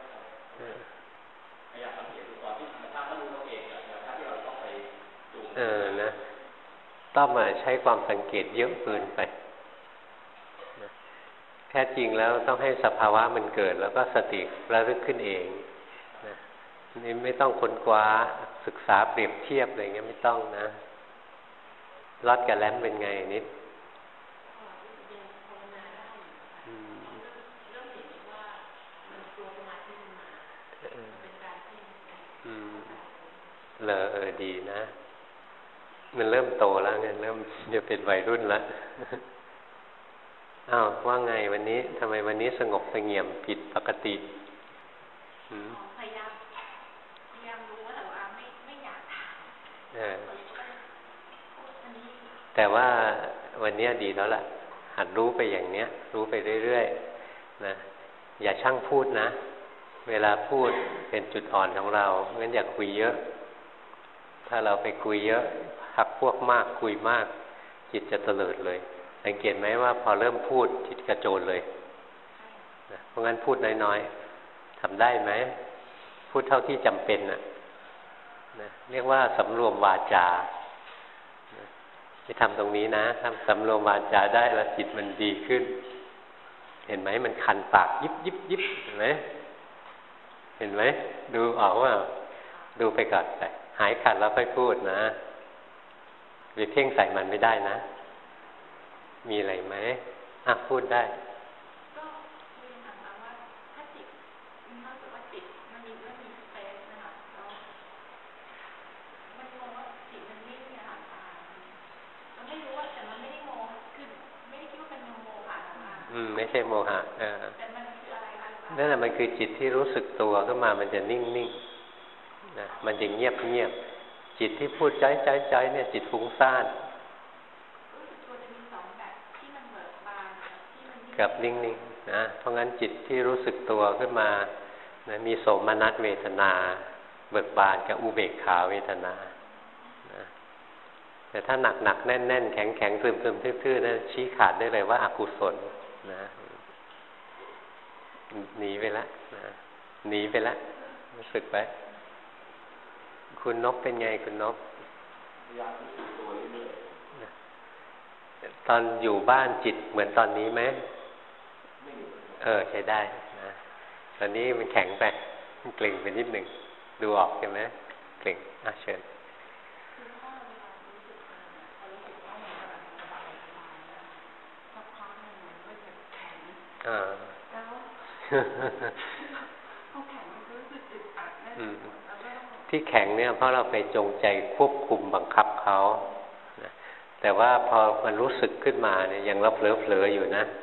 เออนะต้องมาใช้ความสังเกตเยอะเกินไปแท้จริงแล้วต้องให้สภาวะมันเกิดแล้วก็สติระลึกขึ้นเองนะนี่ไม่ต้องค้นคว้าศึกษาเปรียบเทียบอะไรเงี้ยไม่ต้องนะรอดกับแลมเป็นไงนิดเลอเออดีนะมันเริ่มโตแล้วไงเริ่มจะเป็นวัยรุ่นแล้วอ้าวว่าไงวันนี้ทำไมวันนี้สงบเสงี่ยมผิดปกติพยายามพยายามรู้แต่ว่าไม่ไม่อยากถามแต่ว่าวันนี้ดีแล้วล่ะหัดรู้ไปอย่างเนี้ยรู้ไปเรื่อยๆนะอย่าช่างพูดนะเวลาพูดเป็นจุดอ่อนของเรางั้นอย่าคุยเยอะถ้าเราไปคุยเยอะพักพวกมากคุยมากจิตจะเตลิดเลยสังเกตไหมว่าพอเริ่มพูดจิตกระโจนเลยนะเพราะงั้นพูดน้อยๆทำได้ไหมพูดเท่าที่จำเป็นนะนะเรียกว่าสำรวมวาจาที่ทำตรงนี้นะทำสำรวมวาจาได้แล้วจิตมันดีขึ้นเห็นไหมมันคันปากยิบยิบยิบเห็นไหมเห็นไหมดูออกว่าดูไปก่อนไปหายขัดแล้วค่อยพูดนะไปเพ่งใส่มันไม่ได้นะมีอะไรไหมอ่ะพูดได้ก็คุยถามว่าถ้าจิตมันรู้สึกว่าจิตมันมีมันมีสเปซนะคะแล้วมันงงว่าจิตมันนิ่งเนี่ยค่ะมันไม่รู้ว่าแต่มันไม่ได้โมคือไม่ได้คิดว่าเป็นโมหะนะคะอืมไม่ใช่โมหะเออแต่มันคืออะไรคะนั่นแหละมันคือจิตที่รู้สึกตัวขึ้นมามันจะนิ่งนิ่งนะมันจะเงียบเงียบจิตที่พูดจ้อยจ้อยจ้อยเนี่ยจิตฟุ้งซ่านกับนิ่งๆนะเพราะงั้นจิตที่รู้สึกตัวขึ้นมานะมีโสมนัสเวทนาเบิกบานกับอุเบกขาเวทนานะแต่ถ้าหนักๆแน่นๆแข็งๆซึมๆทื่อๆนะชี้ขาดได้เลยว่าอกุศลนะหนีไปแล้วนะหนีไปแล้วรู้สึกไหมคุณนกเป็นไงคุณนกตอนอยู่บ้านจิตเหมือนตอนนี้ไหมเออใช้ได้นะตอนนี้มันแข็งไปมันเกร็งไปนิดหนึ่งดูออกใช่ไหมเกร็งอ่ะเชิญอ่าที่แข็งเนี่ยเพราะเราไปจงใจควบคุมบังคับเขานะแต่ว่าพอมันรู้สึกขึ้นมาเนี่ยยังเราเผลอๆอยู่นะ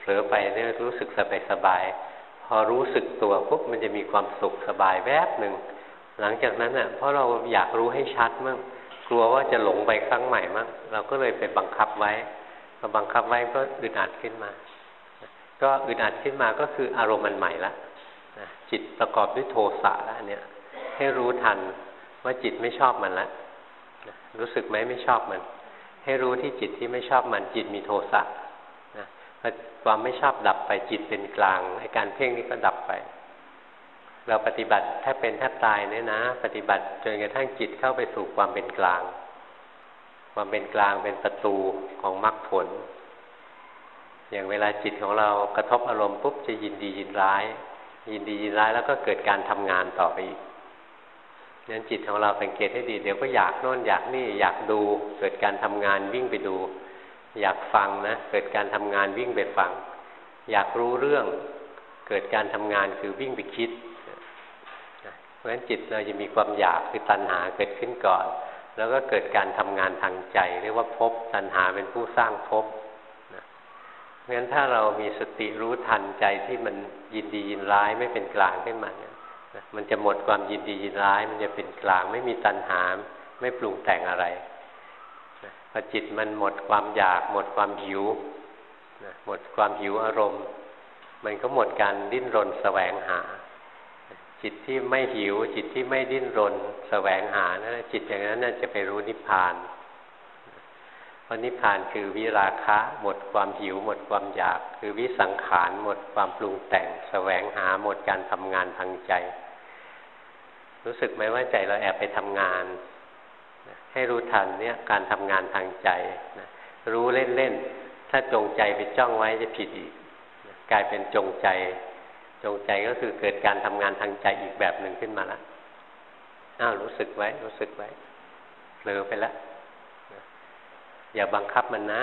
ผลอไปเนี่ยรู้สึกสบายสบายพอรู้สึกตัวปุ๊บมันจะมีความสุขสบายแวบหนึ่งหลังจากนั้นอ่ะเพราะเราอยากรู้ให้ชัดมั่งกลัวว่าจะหลงไปครั้งใหม่มั่งเราก็เลยไปบังคับไว้พอบังคับไว้ก็อึดอัดขึ้นมาก็อึดอัดขึ้นมาก็คืออารมณ์มันใหม่ละจิตประกอบด้วยโทสะแล้วเนี่ยให้รู้ทันว่าจิตไม่ชอบมันละรู้สึกไหมไม่ชอบมันให้รู้ที่จิตที่ไม่ชอบมันจิตมีโทสะนะพอความไม่ชอบดับไปจิตเป็นกลางไอ้การเพ่งนี้ก็ดับไปเราปฏิบัติแทบเป็นแทบตายเนี่ยนะปฏิบัติจนกระทั่งจิตเข้าไปสู่ความเป็นกลางความเป็นกลางเป็นประตูของมรรคผลอย่างเวลาจิตของเรากระทบอารมณ์ปุ๊บจะยินดียินร้ายยินดียินร้ายแล้วก็เกิดการทำงานต่อไปอีกงั้นจิตของเราสังเกตให้ดีเดี๋ยวก็อยากโน่นอยากนี่อยากดูเกิดการทำงานวิ่งไปดูอยากฟังนะเกิดการทำงานวิ่งไปฟังอยากรู้เรื่องเกิดการทำงานคือวิ่งไปคิดเพราะฉะนั้นจิตเราจะมีความอยากคือตัณหาเกิดขึ้นก่อนแล้วก็เกิดการทำงานทางใจเรียกว่าภพตัณหาเป็นผู้สร้างภพเพราะฉะนั้นถ้าเรามีสติรู้ทันใจที่มันยินดียินร้ายไม่เป็นกลางขึ้นมาเนี่ยมันจะหมดความยินดียินร้ายมันจะเป็นกลางไม่มีตัณหาไม่ปรุงแต่งอะไรพอจิตมันหมดความอยากหมดความหิวหมดความหิวอารมณ์มันก็หมดการดิ้นรนแสวงหาจิตที่ไม่หิวจิตที่ไม่ดิ้นรนแสวงหานะจิตอย่างนั้นน่าจะไปรู้นิพพานเพราะนิพพานคือวิราคะหมดความหิวหมดความอยากคือวิสังขารหมดความปรุงแต่งแสวงหาหมดการทำงานทางใจรู้สึกไหมว่าใจเราแอบไปทำงานให้รู้ทันเนี่ยการทำงานทางใจนะรู้เล่นๆถ้าจงใจไปจ้องไว้จะผิดอีกนะกลายเป็นจงใจจงใจก็คือเกิดการทำงานทางใจอีกแบบหนึ่งขึ้นมาแล้วอ้าวรู้สึกไว้รู้สึกไว้เผลอไปแล้วอย่าบังคับมันนะ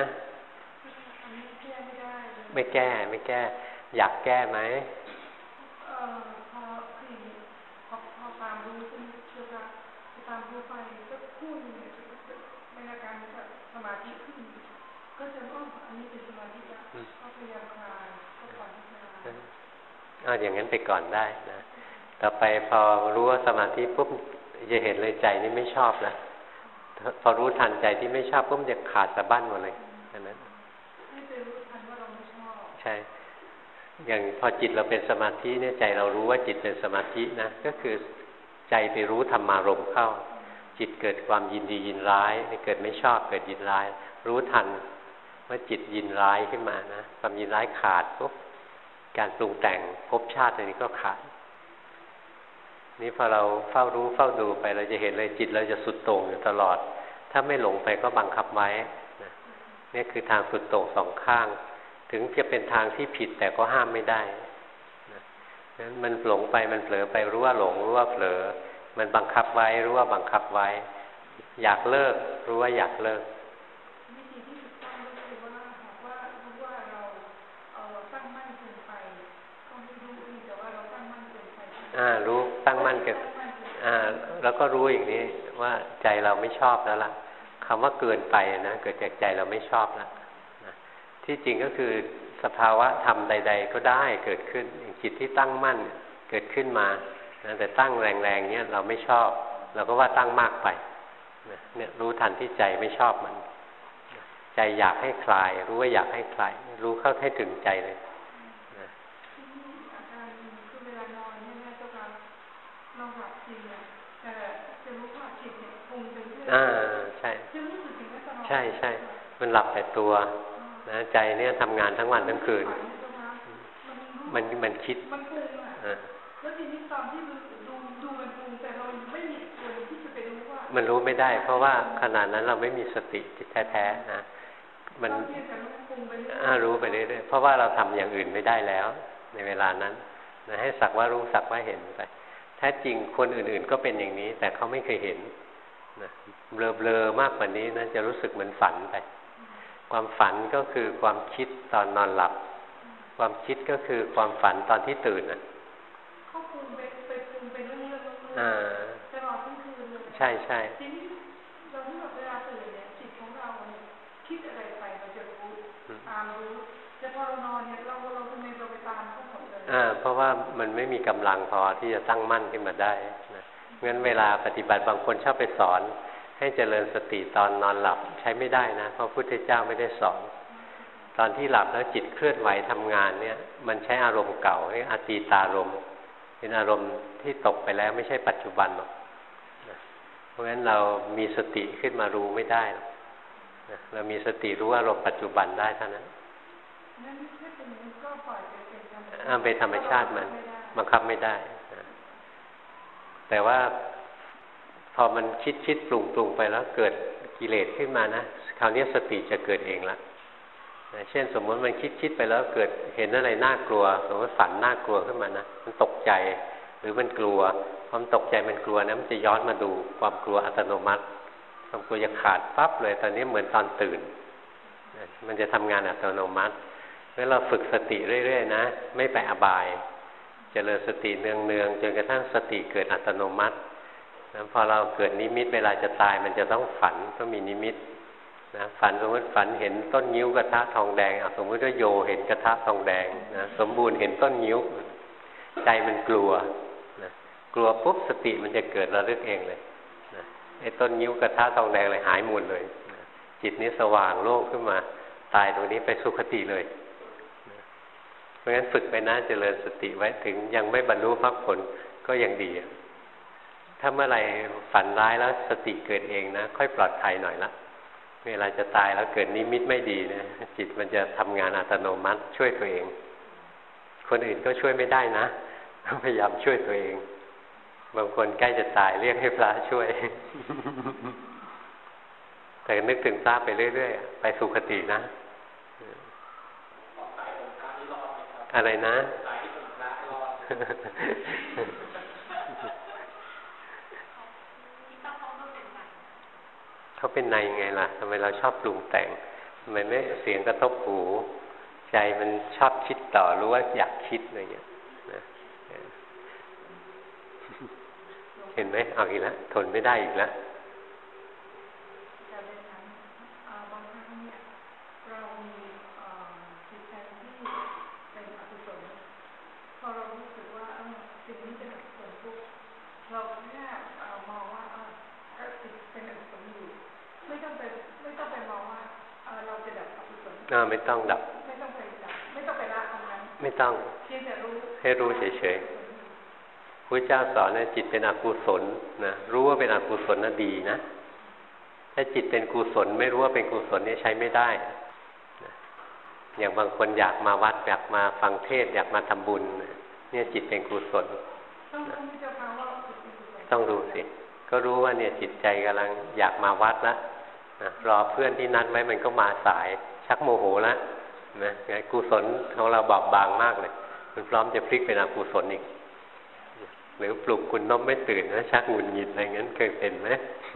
ไม่แก้ไม่แก้อยากแก้ไหมพอคือพอพอตามรู้ขึ้นเชื่อว่าตามรู้ไปก็พูดเนี่ยในอาการแบบสมาธิขึ้นก็จะว่าอันนี้เป็นสมาธิแล้วก็พยายามคลายก็ปล่อยให้คลายเอาอย่างนั้นไปก่อนได้นะต่อไปพอรู้ว่าสมาธิปุ๊บจะเห็นเลยใจนี่ไม่ชอบแล้วพอรู้ทันใจที่ไม่ชอบปุ๊บจะขาดสะบั้นหมดเลยอันนั้นให้ไปรู้ทันว่าเราไม่ชอบใช่อย่างพอจิตเราเป็นสมาธิเนี่ยใจเรารู้ว่าจิตเป็นสมาธินะก็คือใจไปรู้ธรรมารมณ์เข้าจิตเกิดความยินดียินร้ายเกิดไม่ชอบเกิดยินร้ายรู้ทันว่าจิตยินร้ายขึ้นมานะความยินร้ายขาดปุ๊บการปรุงแต่งภพชาติอันนี้ก็ขาดนี่พอเราเฝ้ารู้เฝ้าดูไปเราจะเห็นเลยจิตเราจะสุดโต่งอยู่ตลอดถ้าไม่หลงไปก็บังคับไว้นะนี่คือทางสุดโต่งสองข้างถึงจะเป็นทางที่ผิดแต่ก็ห้ามไม่ได้นะนั้นมันหลงไปมันเผลอไปรู้ว่าหลงรู้ว่าเผลอมันบังคับไว้รู้ว่าบังคับไว้อยากเลิกรู้ว่าอยากเลิกวิธีที่ถูกต้องก็คือว่าหากว่ารู้ว่าเราเอ่อตั้งมั่นเกินไปก็ไม่รู้แต่ว่าเราตั้งมั่นเกินไปอ่ารู้ตั้งมั่นเกินอ่าแล้วก็รู้อย่างนี้ว่าใจเราไม่ชอบแล้วล่ะคำว่าเกินไปนะเกิดจากใจเราไม่ชอบแล้วนะที่จริงก็คือสภาวะธรรมใดๆก็ได้เกิดขึ้นจิตที่ตั้งมั่นเกิดขึ้นมานะแต่ตั้งแรงๆเนี้ยเราไม่ชอบเราก็ว่าตั้งมากไปนะเนี่ยรู้ทันที่ใจไม่ชอบมันใจอยากให้คลายรู้ว่าอยากให้คลายรู้เข้าให้ถึงใจเลยนะอาการคือเวลานอนเนี่ยนะเจ้าค่ะนอนหลับจริงอ่ะแต่จะรู้ว่าจิตเนี่ยคงเป็นเรื่องอ่าใช่จะรู้สึกถึงว่าตลอดใช่ใช่มันหลับแต่ตัวนะใจเนี่ยทำงานทั้งวันทั้งคืนมันมันคิดมันปรุงอ่ะแล้วทีนี้ตอนที่ดูดูมันปรุงแต่เราไม่มีตัวที่จะไปรู้ว่ามันรู้ไม่ได้เพราะว่าขนาดนั้นเราไม่มีสติแท้ๆนะมันอ่ารู้ไปเรื่อยๆเพราะว่าเราทำอย่างอื่นไม่ได้แล้วในเวลานั้นนะให้สักว่ารู้สักว่าเห็นไปแท้จริงคนอื่นๆก็เป็นอย่างนี้แต่เขาไม่เคยเห็นนะเบลอๆมากกว่านี้นะจะรู้สึกเหมือนฝันไปความฝันก็คือความคิดตอนนอนหลับความคิดก็คือความฝันตอนที่ตื่นนะเขาปรุงไปไปปรุงไปเรื่องๆอ่าตลอดทั้งคืนเลยใช่ใช่ทีนี้เราที่แบบเวลาตื่นเนี่ยจิตของเราคิดอะไรไปเราจะรู้ตามรู้แต่พอเรานอนเนี่ยเราอ่าเพราะว่ามันไม่มีกำลังพอที่จะตั้งมั่นขึ้นมาได้นะงั้นเวลาปฏิบัติบางคนชอบไปสอนให้เจริญสติตอนนอนหลับใช้ไม่ได้นะเพราะพระพุทธเจ้าไม่ได้สอนตอนที่หลับแล้วจิตเคลื่อนไหวทำงานเนี่ยมันใช้อารมณ์เก่าเรียกอตีตารมณ์เป็นอารมณ์ที่ตกไปแล้วไม่ใช่ปัจจุบันหรอกนะเพราะฉะนั้นเรามีสติขึ้นมารู้ไม่ได้หรอกนะเรามีสติรู้อารมณ์ปัจจุบันได้เท่านั้นนั่นถ้าเป็นก็ปล่อยไปเป็นธรรมชาติเป็นธรรมชาติมันบังคับไม่ได้นะแต่ว่าพอมันคิดคิดปรุงปรุงไปแล้วเกิดกิเลสขึ้นมานะคราวนี้สติจะเกิดเองละนะเช่นสมมติมันคิดคิดไปแล้วเกิดเห็นอะไรน่ากลัวสมมติฝันน่ากลัวขึ้นมานะมันตกใจหรือมันกลัวความตกใจมันกลัวนะมันจะย้อนมาดูความกลัวอัตโนมัติความกลัวจะขาดปั๊บเลยตอนนี้เหมือนตอนตื่นนะมันจะทำงานอัตโนมัติเมื่อเราฝึกสติเรื่อยๆนะไม่ไปอบายเจริญสติเนืองๆจนกระทั่งสติเกิดอัตโนมัตินะพอเราเกิดนิมิตเวลาจะตายมันจะต้องฝันต้องมีนิมิตนะฝันสมมติฝันเห็นต้นงิ้วกระทะทองแดงสมมติว่าโยเห็นกระทะทองแดงนะสมบูรณ์เห็นต้นงิ้วใจมันกลัวนะกลัวปุ๊บสติมันจะเกิดระลึกเองเลยนะไอ้ต้นงิ้วกระทะทองแดงเลยหายหมดเลยนะจิตนี้สว่างโล่งขึ้นมาตายตรงนี้ไปสุคติเลยนะเพราะฉะนั้นฝึกไปนะเจริญสติไว้ถึงยังไม่บรรลุมรรคผลก็ยังดีถ้าเมื่อไหร่ฝันร้ายแล้วสติเกิดเองนะค่อยปลอดภัยหน่อยละเวลาจะตายแล้วเกิดนิมิตไม่ดีนะจิตมันจะทำงานอัตโนมัติช่วยตัวเองคนอื่นก็ช่วยไม่ได้นะพยายามช่วยตัวเองบางคนใกล้จะตายเรียกให้พระช่วย แต่นึกถึงพระไปเรื่อยๆไปสุคตินะอะไรนะเขาเป็นในไงล่ะทำไมเราชอบปรุงแต่งทำไมไม่เสียงกระทบหูใจมันชอบคิดต่อรู้ว่าอยากคิดอะไรเงี้ยนะเห็นไหมเอาอีกแล้วทนไม่ได้อีกแล้วน่าไม่ต้องดับไม่ต้องไปดับไม่ต้องไปละตรงนั้นไม่ต้องให้รู้เฉยๆพระเจ้าสอนนะจิตเป็นอกุศลนะรู้ว่าเป็นอกุศลน่ะดีนะถ้าจิตเป็นกุศลไม่รู้ว่าเป็นกุศลนี่ใช้ไม่ได้นะอย่างบางคนอยากมาวัดอยากมาฟังเทศน์อยากมาทำบุญเนี่ยจิตเป็นกุศลนะต้องรู้สิก็รู้ว่าเนี่ยจิตใจกำลังอยากมาวัดแล้วนะรอเพื่อนที่นัดไว้มันก็มาสายชักโมโหแล้วนะกุศลของเราบอบบางมากเลยมันพร้อมจะพลิกเป็นอกุศลอีกหรือปลุกคุณน้มไม่ตื่นนะชักหงุดหงิดอะไรงั้นเคยเป็นไหม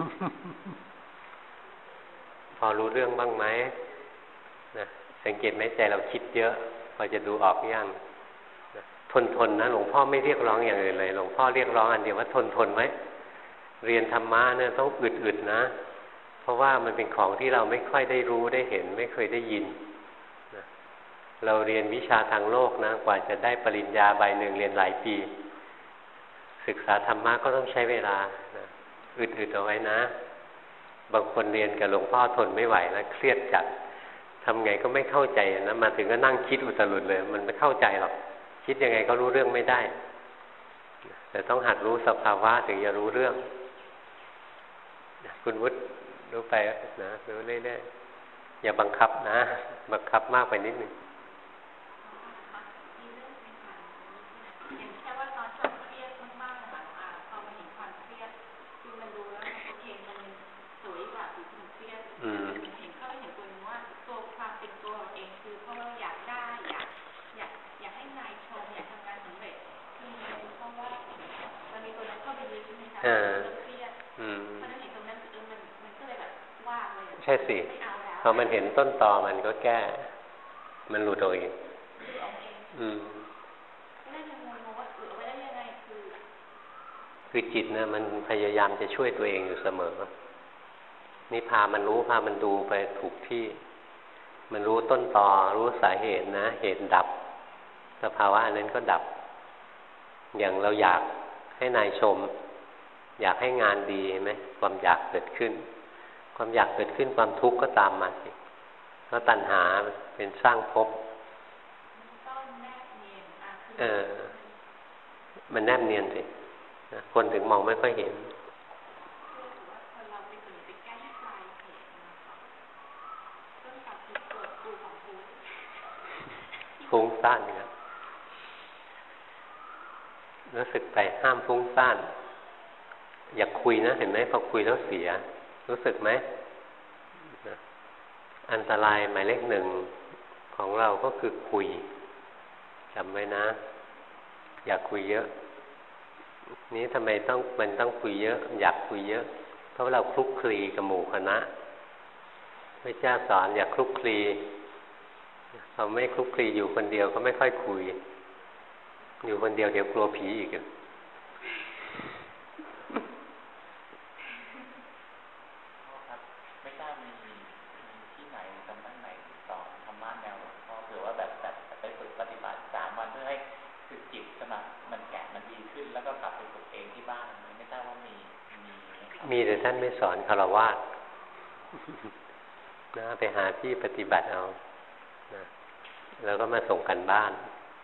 พอรู้เรื่องบ้างไหมนะสังเกตไหมใจเราคิดเยอะพอจะดูออกยังนะทนทนนะหลวงพ่อไม่เรียกร้องอย่างอื่นเลยหลวงพ่อเรียกร้องอันเดียวว่าทนทนไว้เรียนธรรมะเนี่ยต้องอึดๆนะเพราะว่ามันเป็นของที่เราไม่ค่อยได้รู้ได้เห็นไม่เคยได้ยินนะเราเรียนวิชาทางโลกนะกว่าจะได้ปริญญาใบหนึ่งเรียนหลายปีศึกษาธรรมะก็ต้องใช้เวลานะอึดๆเอาไว้นะบางคนเรียนกับหลวงพ่อทนไม่ไหวแล้วเครียดจัดทำไงก็ไม่เข้าใจนะมาถึงก็นั่งคิดอุตรุดเลยมันไม่เข้าใจหรอกคิดยังไงก็รู้เรื่องไม่ได้แต่ต้องหัดรู้สภาวะถึงจะรู้เรื่องคุณวุฒิรู้ไปนะรู้เรื่อยๆอย่าบังคับนะบังคับมากไปนิดนึงอย่างแค่ว่าตอนที่เครียดมากๆนะคะพอมาเห็นความเครียดคือมันรู้แล้วโอเคมันสวยกว่าที่มันเครียดเห็นเข้าไปเห็นตัวนึงว่าตัวความเป็นตัวเองคือเพราะเราอยากได้อยากอยากอยากให้นายชมอยากทำงานสำเร็จคือเพราะว่ามันมีตัวนั้นเข้าไปยึดใช่ไหมคะเครียดเพราะนั้นเห็นตรงนั้นมันมันก็เลยแบบว่าเลยใช่สิพอมันเห็นต้นตอมันก็แก้มันหลุดออกเองอืมคือจิตเนี่ยมันพยายามจะช่วยตัวเองอยู่เสมอนี่พามันรู้พามันดูไปถูกที่มันรู้ต้นตอรู้สาเหตุนะเหตุดับสภาวะอันนั้นก็ดับอย่างเราอยากให้นายชมอยากให้งานดีไหมความอยากเกิดขึ้นความอยากเกิดขึ้นความทุกข์ก็ตามมาสิเพราะตัณหาเป็นสร้างภพเออมันแนบเนียนสิคนถึงมองไม่ค่อยเห็นฟุ้งซ่านครับรู้สึกไปห้ามฟุ้งซ่านอย่าคุยนะเห็นไหมพอคุยแล้วเสียรู้สึกไหมอันตรายหมายเลขหนึ่งของเราก็คือคุยจำไว้นะอย่าคุยเยอะนี้ทำไมต้องมันต้องคุยเยอะอยากคุยเยอะเพราะเราคลุกคลีกับหมู่คณะพระเจ้าสอนอย่าคลุกคลีเราไม่คลุกคลีอยู่คนเดียวก็ไม่ค่อยคุยอยู่คนเดียวเดี๋ยวกลัวผีอีกไม่ทราบมีที่ไหนตำแหน่งไหนสอนธรรมะแนวหลวงพ่อหรือว่าแบบแบบไปฝึกปฏิบัติสามวันเพื่อให้ฝึกจิตสมาธิมันแก่มันดีขึ้นแล้วก็กลับไปฝึกเองที่บ้านไม่ทราบว่ามีมีมีแต่ท่านไม่สอนฆราวาสนะไปหาที่ปฏิบัติเอานะแล้วก็มาส่งกันบ้าน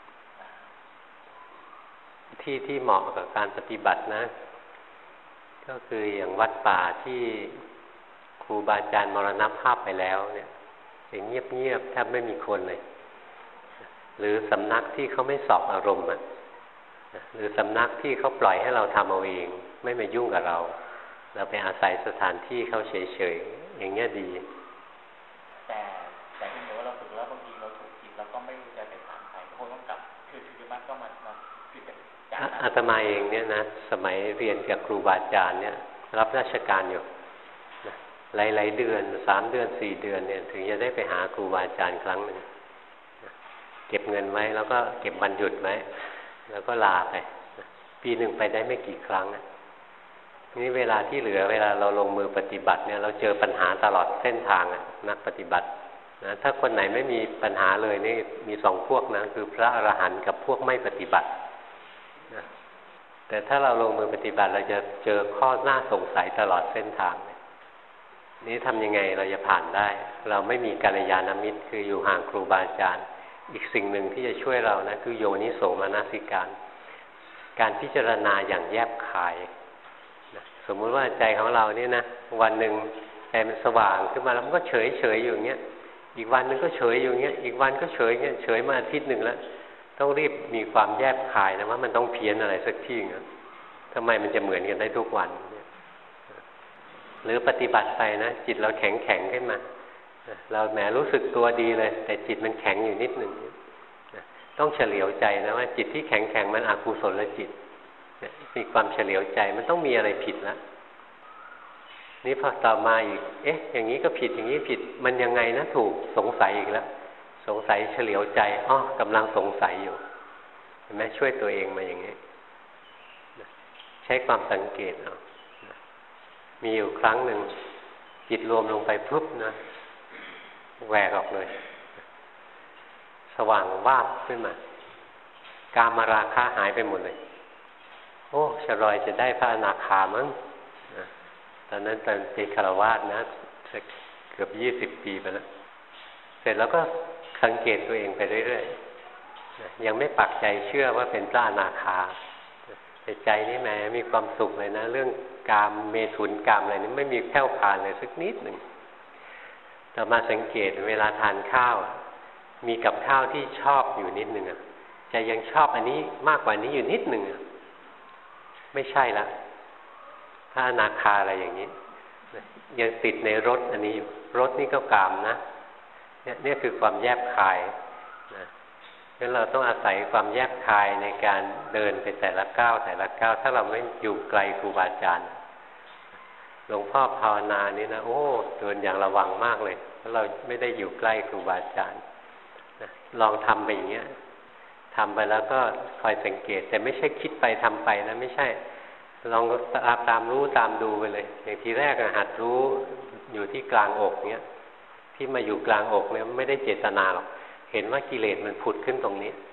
ที่ที่เหมาะกับการปฏิบัตินะก็คืออย่างวัดป่าที่ครูบาอาจารย์มรณภาพไปแล้วเนี่ยอย่างเงียบๆแทบไม่มีคนเลยหรือสำนักที่เขาไม่สอบอารมณ์อ่ะหรือสำนักที่เขาปล่อยให้เราทำเอาเองไม่มายุ่งกับเราเราไปอาศัยสถานที่เขาเฉยๆอย่างเงี้ยดีแต่แต่เห็นว่าเราฝึกแล้วบางทีเราถูกจิตเราก็ไม่รู้จะไปถามใครก็คงต้องกลับคือคือมันก็มาคืออาตมาเองเนี่ยนะสมัยเรียนกับครูบาอาจารย์เนี่ยรับราชการอยู่หลายๆเดือนสามเดือนสี่เดือนเนี่ยถึงจะได้ไปหาครูบาอาจารย์ครั้งหนึ่งเก็บเงินไว้แล้วก็เก็บวันหยุดไว้แล้วก็ลาไปปีหนึ่งไปได้ไม่กี่ครั้งนี่เวลาที่เหลือเวลาเราลงมือปฏิบัติเนี่ยเราเจอปัญหาตลอดเส้นทางนักปฏิบัตินะถ้าคนไหนไม่มีปัญหาเลยนี่มีสองพวกนะคือพระอรหันต์กับพวกไม่ปฏิบัตินะแต่ถ้าเราลงมือปฏิบัติเราจะเจอข้อหน้าสงสัยตลอดเส้นทางนี้ทำยังไงเราจะผ่านได้เราไม่มีกัลยาณมิตรคืออยู่ห่างครูบาอาจารย์อีกสิ่งหนึ่งที่จะช่วยเรานะคือโยนิโสมนสิการการพิจารณาอย่างแยบคายนะสมมุติว่าใจของเราเนี่ยนะวันหนึ่งใจมันสว่างขึ้นมาแล้วมันก็เฉยเฉยอยู่อย่างเงี้ยอีกวันนึงก็เฉยอยู่อย่างเงี้ยอีกวันก็เฉยเงี้ยเฉยมาอาทิตย์หนึ่งแล้วต้องรีบมีความแยบคายนะว่ามันต้องเพี้ยนอะไรสักที่อ่ะทำไมมันจะเหมือนกันได้ทุกวันหรือปฏิบัติไปนะจิตเราแข็งแข็งขึ้นมาเราแหมรู้สึกตัวดีเลยแต่จิตมันแข็งอยู่นิดหนึ่งต้องเฉลียวใจนะว่าจิตที่แข็งแข็งมันอกุศลจิตมีความเฉลียวใจมันต้องมีอะไรผิดแล้วนี่พอต่อมาอีกเอ๊ะอย่างนี้ก็ผิดอย่างนี้ผิดมันยังไงนะถูกสงสัยอีกแล้วสงสัยเฉลียวใจอ้อกำลังสงสัยอยู่เห็นไหมช่วยตัวเองมาอย่างนี้ใช้ความสังเกตเอามีอยู่ครั้งหนึ่งจิตรวมลงไปปุ๊บนะแหวกออกเลยสว่างวาบขึ้นมากามราคะหายไปหมดเลยโอ้ชรอยจะได้พระอนาคามั้งนะตอนนั้นตอนเป็นฆราวาสนะเกือบยี่สิบปีไปแล้วเสร็จแล้วก็สังเกตตัวเองไปเรื่อยๆยังไม่ปักใจเชื่อว่าเป็นพระอนาคาแต่ใจนี่แหมมีความสุขเลยนะเรื่องกามเมถุนกามอะไรนี่ไม่มีแผ่วพานเลยสักนิดหนึ่งต่อมาสังเกตเวลาทานข้าวมีกับข้าวที่ชอบอยู่นิดหนึ่งใจยังชอบอันนี้มากกว่านี้อยู่นิดหนึ่งไม่ใช่ละถ้าอนาคาอะไรอย่างนี้ยังติดในรสอันนี้อยู่รสนี่ก็กามนะเนี่ยนี่คือความแยบคายนะงั้นเราต้องอาศัยความแยบคายในการเดินไปแต่ละก้าวแต่ละก้าวถ้าเราไม่อยู่ไกลครูบาอาจารย์หลวงพ่อภาวนานี่นะโอ้เดินอย่างระวังมากเลยเพราะเราไม่ได้อยู่ใกล้ครูบาอาจารย์นะลองทำไปอย่างเงี้ยทำไปแล้วก็คอยสังเกตแต่ไม่ใช่คิดไปทำไปนะไม่ใช่ลองตามตามรู้ตามดูไปเลยอย่างทีแรกหัดรู้อยู่ที่กลางอกเนี้ยที่มาอยู่กลางอกเนี่ยไม่ได้เจตนาหรอกเห็นว่ากิเลสมันผุดขึ้นตรงนี้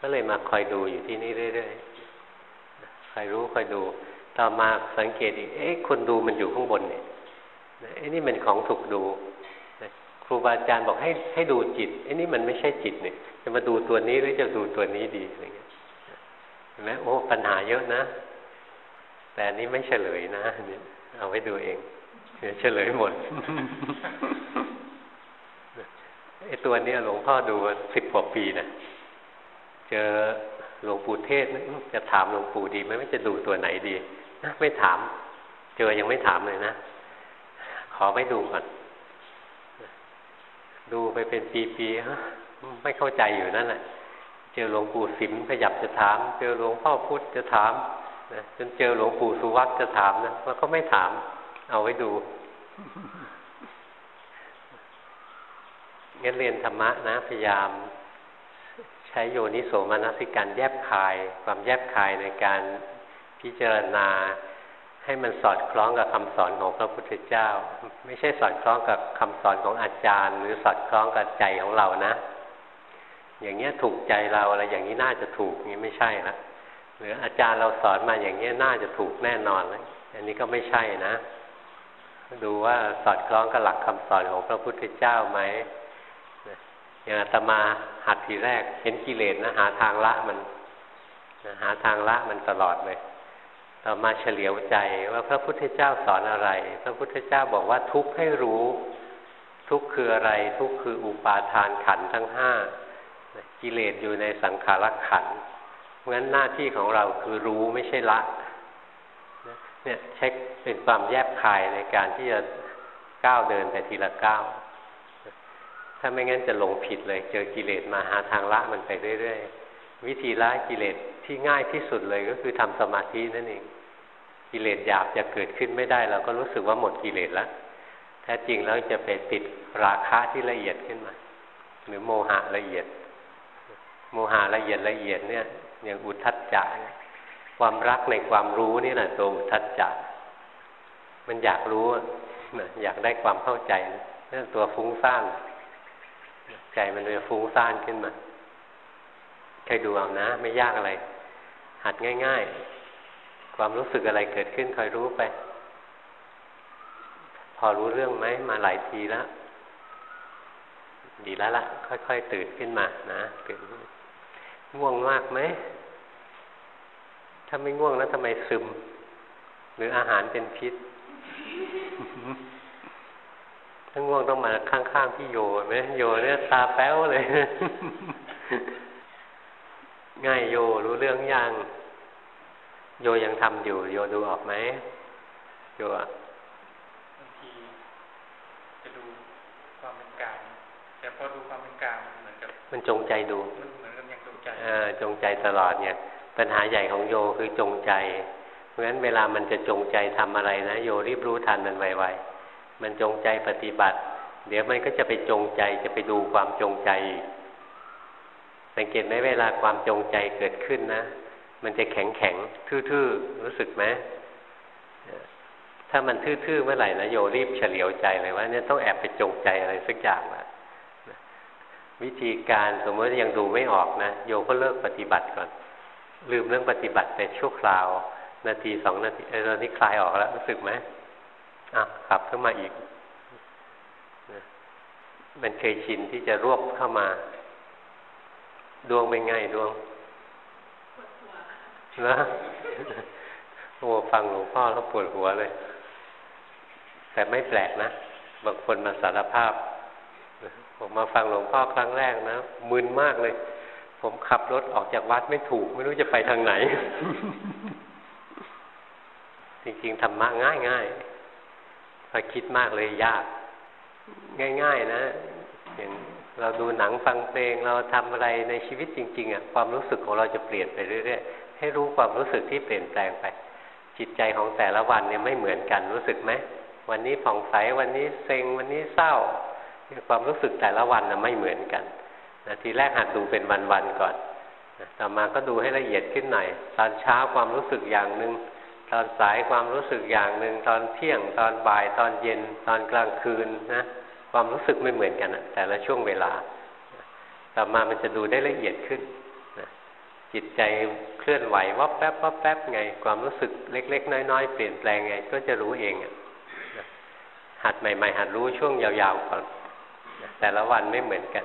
ก็เลยมาคอยดูอยู่ที่นี่เรื่อยๆคอยรู้คอยดูต่อมาสังเกตอีกเอ๊ะคนดูมันอยู่ข้างบนเนี่ยไอ้นี่มันของถูกดูครูบาอาจารย์บอกให้ให้ดูจิตไอ้นี่มันไม่ใช่จิตเนี่ยจะมาดูตัวนี้หรือจะดูตัวนี้ดีอะไรเงี้ยเห็นไหมโอ้ปัญหาเยอะนะแต่อันนี้ไม่เฉลยนะนี่เอาไว้ดูเองเดี๋ยวเฉลยหมดไอ้ตัวนี้หลวงพ่อดูสิบกว่าปีนะเจอหลวงปู่เทศนะจะถามหลวงปู่ดีไหมไม่จะดูตัวไหนดีนะไม่ถามเจอยังไม่ถามเลยนะขอไม่ดูก่อนดูไปเป็นปีๆไม่เข้าใจอยู่นั่นแหละเจอหลวงปู่สิมขยับจะถามเจอหลวงพ่อพุธจะถามนะจนเจอหลวงปู่สุวัตจะถามนะมันก็ไม่ถามเอาไว้ดูงั้นเรียนธรรมะนะพยายามใช้โยนิโสมนสิการแยบคายความแยบคายในการพิจารณาให้มันสอดคล้องกับคำสอนของพระพุทธเจ้าไม่ใช่สอดคล้องกับคำสอนของอาจารย์หรือสอดคล้องกับใจของเรานะอย่างเงี้ยถูกใจเราอะไรอย่างนี้น่าจะถูกนี้ไม่ใช่ละหรืออาจารย์เราสอนมาอย่างเงี้ยน่าจะถูกแน่นอนเลยอันนี้ก็ไม่ใช่นะดูว่าสอดคล้องกับหลักคำสอนของพระพุทธเจ้าไหมอย่างอาตมาหัดทีแรกเห็นกิเลสนะหาทางละมันนะหาทางละมันตลอดเลยต่อมาเฉลียวใจว่าพระพุทธเจ้าสอนอะไรพระพุทธเจ้าบอกว่าทุกข์ให้รู้ทุกข์คืออะไรทุกข์คืออุปาทานขันธ์ทั้งห้ากิเลสอยู่ในสังขารขันธ์เพราะฉะนั้นหน้าที่ของเราคือรู้ไม่ใช่ละเนี่ยเช็คเป็นความแยบคายในการที่จะก้าวเดินไปทีละก้าวถ้าไม่งั้นจะหลงผิดเลยเจอกิเลสมาหาทางละมันไปเรื่อยๆวิธีละกิเลสที่ง่ายที่สุดเลยก็คือทำสมาธินั่นเองกิเลสหยาบจะเกิดขึ้นไม่ได้เราก็รู้สึกว่าหมดกิเลสแล้วแท้จริงแล้วจะไปติดราคะที่ละเอียดขึ้นมาหรือโมหะละเอียดโมหะละเอียดละเอียดเนี่ยอย่างอุทธัจจะความรักในความรู้นี่แหละตัวอุทธัจจะมันอยากรู้อยากได้ความเข้าใจนั่นตัวฟุ้งซ่านใจมันเลยฟุ้งซ่านขึ้นมาใครดูเอานะไม่ยากอะไรหัดง่ายๆความรู้สึกอะไรเกิดขึ้นคอยรู้ไปพอรู้เรื่องไหมมาหลายทีแล้วดีแล้วล่ะค่อยๆตื่นขึ้นมานะตื่นง่วงมากไหมถ้าไม่ง่วงแล้วทำไมซึมหรืออาหารเป็นพิษถ้าง่วงต้องมาข้างๆพี่โยไหมโยเนี่ยตาแป๊วเลยง่ายโยรู้เรื่องยังโยยังทำอยู่โยดูออกไหมโยอ่ะบางทีจะดูความเป็นกลางแต่พอดูความเป็นกลางเหมือนกับมันจงใจดูมันเหมือนกับยังจงใจอ่าจงใจตลอดเนี่ยปัญหาใหญ่ของโยคือจงใจเพราะฉะนั้นเวลามันจะจงใจทำอะไรนะโยรีบรู้ทันมันไวๆมันจงใจปฏิบัติเดี๋ยวมันก็จะไปจงใจจะไปดูความจงใจสังเกตไหมเวลาความจงใจเกิดขึ้นนะมันจะแข็งแข็งทื่อๆรู้สึกไหมถ้ามันทื่อๆเมื่อไหร่นะโยรีบเฉลียวใจเลยว่าเนี่ยต้องแอบไปจงใจอะไรสักอย่างละวิธีการสมมติยังดูไม่ออกนะโยก็เลิกปฏิบัติก่อนลืมเรื่องปฏิบัติไปชั่วคราวนาทีสองนาทีเออตอนนี้คลายออกแล้วรู้สึกไหมอ่ะกลับเข้ามาอีกมันเคยชินที่จะรวบเข้ามาดวงเป็นไงดวงนะโอ้ฟังหลวงพ่อแล้วปวดหัวเลยแต่ไม่แปลกนะบางคนมาสารภาพผมมาฟังหลวงพ่อครั้งแรกนะมึนมากเลยผมขับรถออกจากวัดไม่ถูกไม่รู้จะไปทางไหน จริงๆธรรมะง่ายๆพอคิดมากเลยยากง่ายๆนะอย่างเราดูหนังฟังเพลงเราทำอะไรในชีวิตจริงๆอ่ะความรู้สึกของเราจะเปลี่ยนไปเรื่อยๆให้รู้ความรู้สึกที่เปลี่ยนแปลงไปจิตใจของแต่ละวันเนี่ยไม่เหมือนกันรู้สึกไหมวันนี้ผ่องใสวันนี้เซ็งวันนี้เศร้าความรู้สึกแต่ละวันน่ะไม่เหมือนกันนะทีแรกหัดดูเป็นวันๆก่อนนะต่อมาก็ดูให้ละเอียดขึ้นหน่อยตอนเช้าความรู้สึกอย่างนึงตอนสายความรู้สึกอย่างนึงตอนเที่ยงตอนบ่ายตอนเย็นตอนกลางคืนนะความรู้สึกไม่เหมือนกันนะแต่ละช่วงเวลาต่อมามันจะดูได้ละเอียดขึ้นนะจิตใจเคลื่อนไหววับแป๊บวับแป๊บไงความรู้สึกเล็กๆน้อยๆเปลี่ยนแปลงไงก็จะรู้เองอ่ะหัดใหม่ๆหัดรู้ช่วงยาวๆก่อนแต่ละวันไม่เหมือนกัน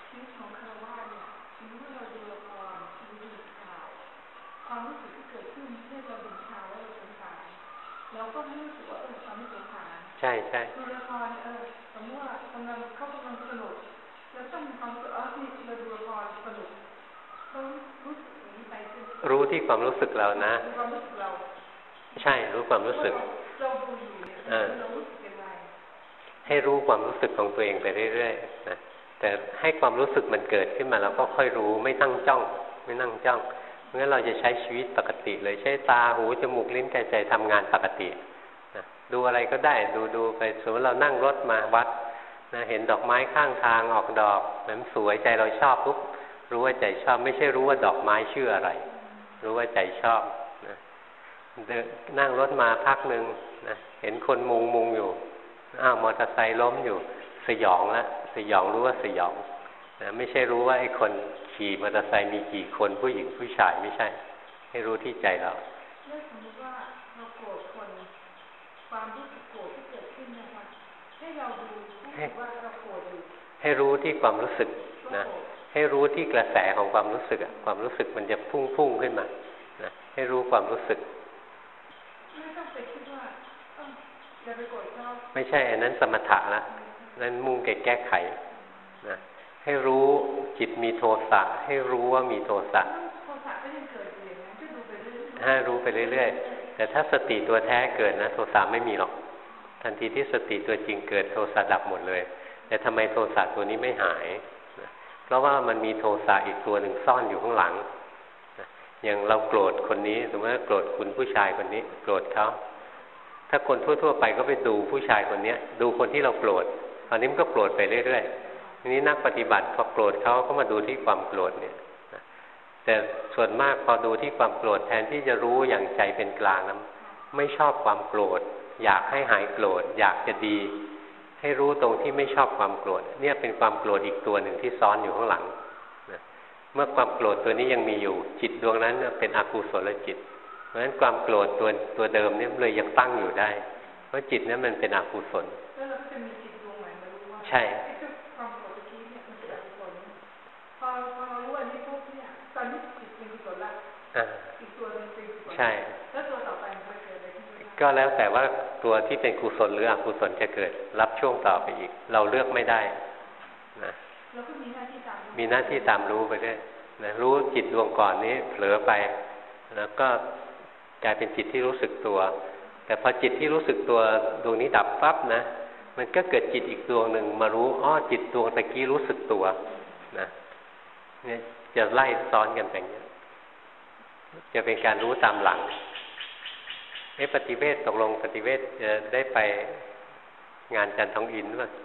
ความรู้สึกที่เกิดขึ้นเช่นเราดูข่าวว่าเราสงสารเราก็ไม่รู้สึกว่าเออความไม่สงสารใช่ใช่ดูละครเออสมมติว่ากำลังเขากำลังสนุกแล้วต้องมีความรู้สึกอ๋อที่เราดูละครสนุกเขารู้สึกอย่างนี้ไปรู้ที่ความรู้สึกเรานะความรู้สึกเราใช่รู้ความรู้สึกเราดูอยู่เนี่ยเรารู้สึกยังไงให้รู้ความรู้สึกของตัวเองไปเรื่อยๆนะแต่ให้ความรู้สึกมันเกิดขึ้นมาแล้วก็ค่อยรู้ไม่ตั้งจ้องไม่นั่งจ้องงั้นเราจะใช้ชีวิตปกติเลยใช้ตาหูจมูกลิ้นกายใจทำงานปกตินะดูอะไรก็ได้ดูดูไปสมมติเรานั่งรถมาวัดนะเห็นดอกไม้ข้างทางออกดอกมันสวยใจเราชอบปุ๊บรู้ว่าใจชอบไม่ใช่รู้ว่าดอกไม้ชื่ออะไรรู้ว่าใจชอบนะนั่งรถมาพักหนึ่งนะเห็นคนมุงมุงอยู่อ้าวมอเตอร์ไซค์ล้มอยู่สยองละสยองรู้ว่าสยองนะไม่ใช่รู้ว่าไอ้คนขี่มอเตอร์ไซค์มีกี่คนผู้หญิงผู้ชายไม่ใช่ให้รู้ที่ใจเราเมื่อสมมติว่าเราโกรธคนความรู้สึกโกรธที่เกิดขึ้นนะคะให้เราดูว่าเราโกรธอยู่ให้รู้ที่ความรู้สึกนะให้รู้ที่กระแสของความรู้สึกความรู้สึกมันจะพุ่งพุ่งขึ้นมานะให้รู้ความรู้สึกไม่ต้องไปคิดว่าอย่าไปโกรธเขาไม่ใช่อันนั้นสมถะละนั่นมุ่งแก้ไขนะให้รู้จิตมีโทสะให้รู้ว่ามีโทสะโทสะก็ยังเกิดอยู่อย่างนั้นก็ดูไปเรื่อยๆถ้ารู้ไปเรื่อยๆแต่ถ้าสติตัวแท้เกิดนะโทสะไม่มีหรอกทันทีที่สติตัวจริงเกิดโทสะดับหมดเลยแต่ทำไมโทสะตัวนี้ไม่หายนะเพราะว่ามันมีโทสะอีกตัวหนึ่งซ่อนอยู่ข้างหลังนะอย่างเราโกรธคนนี้สมมติว่าโกรธคุณผู้ชายคนนี้โกรธเขาถ้าคนทั่วๆไปก็ไปดูผู้ชายคนนี้ดูคนที่เราโกรธตอนนี้มันก็โกรธไปเรื่อยๆทีนี้นักปฏิบัติพอโกรธเขาก็มาดูที่ความโกรธเนี่ยแต่ส่วนมากพอดูที่ความโกรธแทนที่จะรู้อย่างใจเป็นกลางนะไม่ชอบความโกรธอยากให้หายโกรธอยากจะดีให้รู้ตรงที่ไม่ชอบความโกรธเนี่ยเป็นความโกรธอีกตัวหนึ่งที่ซ้อนอยู่ข้างหลังนะเมื่อความโกรธตัวนี้ยังมีอยู่จิตดวงนั้นเป็นอกุศลจิตเพราะฉะนั้นความโกรธตัวตัวเดิมเนี่ยเลยยังตั้งอยู่ได้เพราะจิตนั้นมันเป็นอกุศลแล้วเราจะมีจิตดวงใหม่มารู้ว่าใช่ความโกรธที่เนี่ยมันเป็นอกุศลพอพอเรารู้อันนี้ปุ๊บเนี่ยตอนนี้จิตเป็นกุศลละอีกตัวนึงเป็นกุศลใช่แล้วตัวต่อไปมันเกิดอะไรขึ้นก็แล้วแต่ว่าตัวที่เป็นกุศลหรืออกุศลจะเกิดรับช่วงต่อไปอีกเราเลือกไม่ได้นะเราก็มีหน้าที่ตามมีหน้าที่ตามรู้ไปด้วยนะรู้จิตดวงก่อนนี้เผลอไปแล้วก็กลายเป็นจิตที่รู้สึกตัวแต่พอจิตที่รู้สึกตัวดวงนี้ดับปั๊บนะมันก็เกิดจิตอีกดวงหนึ่งมารู้อ้อจิตดวงตะกี้รู้สึกตัวนะเนี่ยจะไล่ซ้อนกันแบบนี้จะเป็นการรู้ตามหลังเอ๊ะปฏิเวทตกลงปฏิเวทจะได้ไปงานจันทองอินป่ะ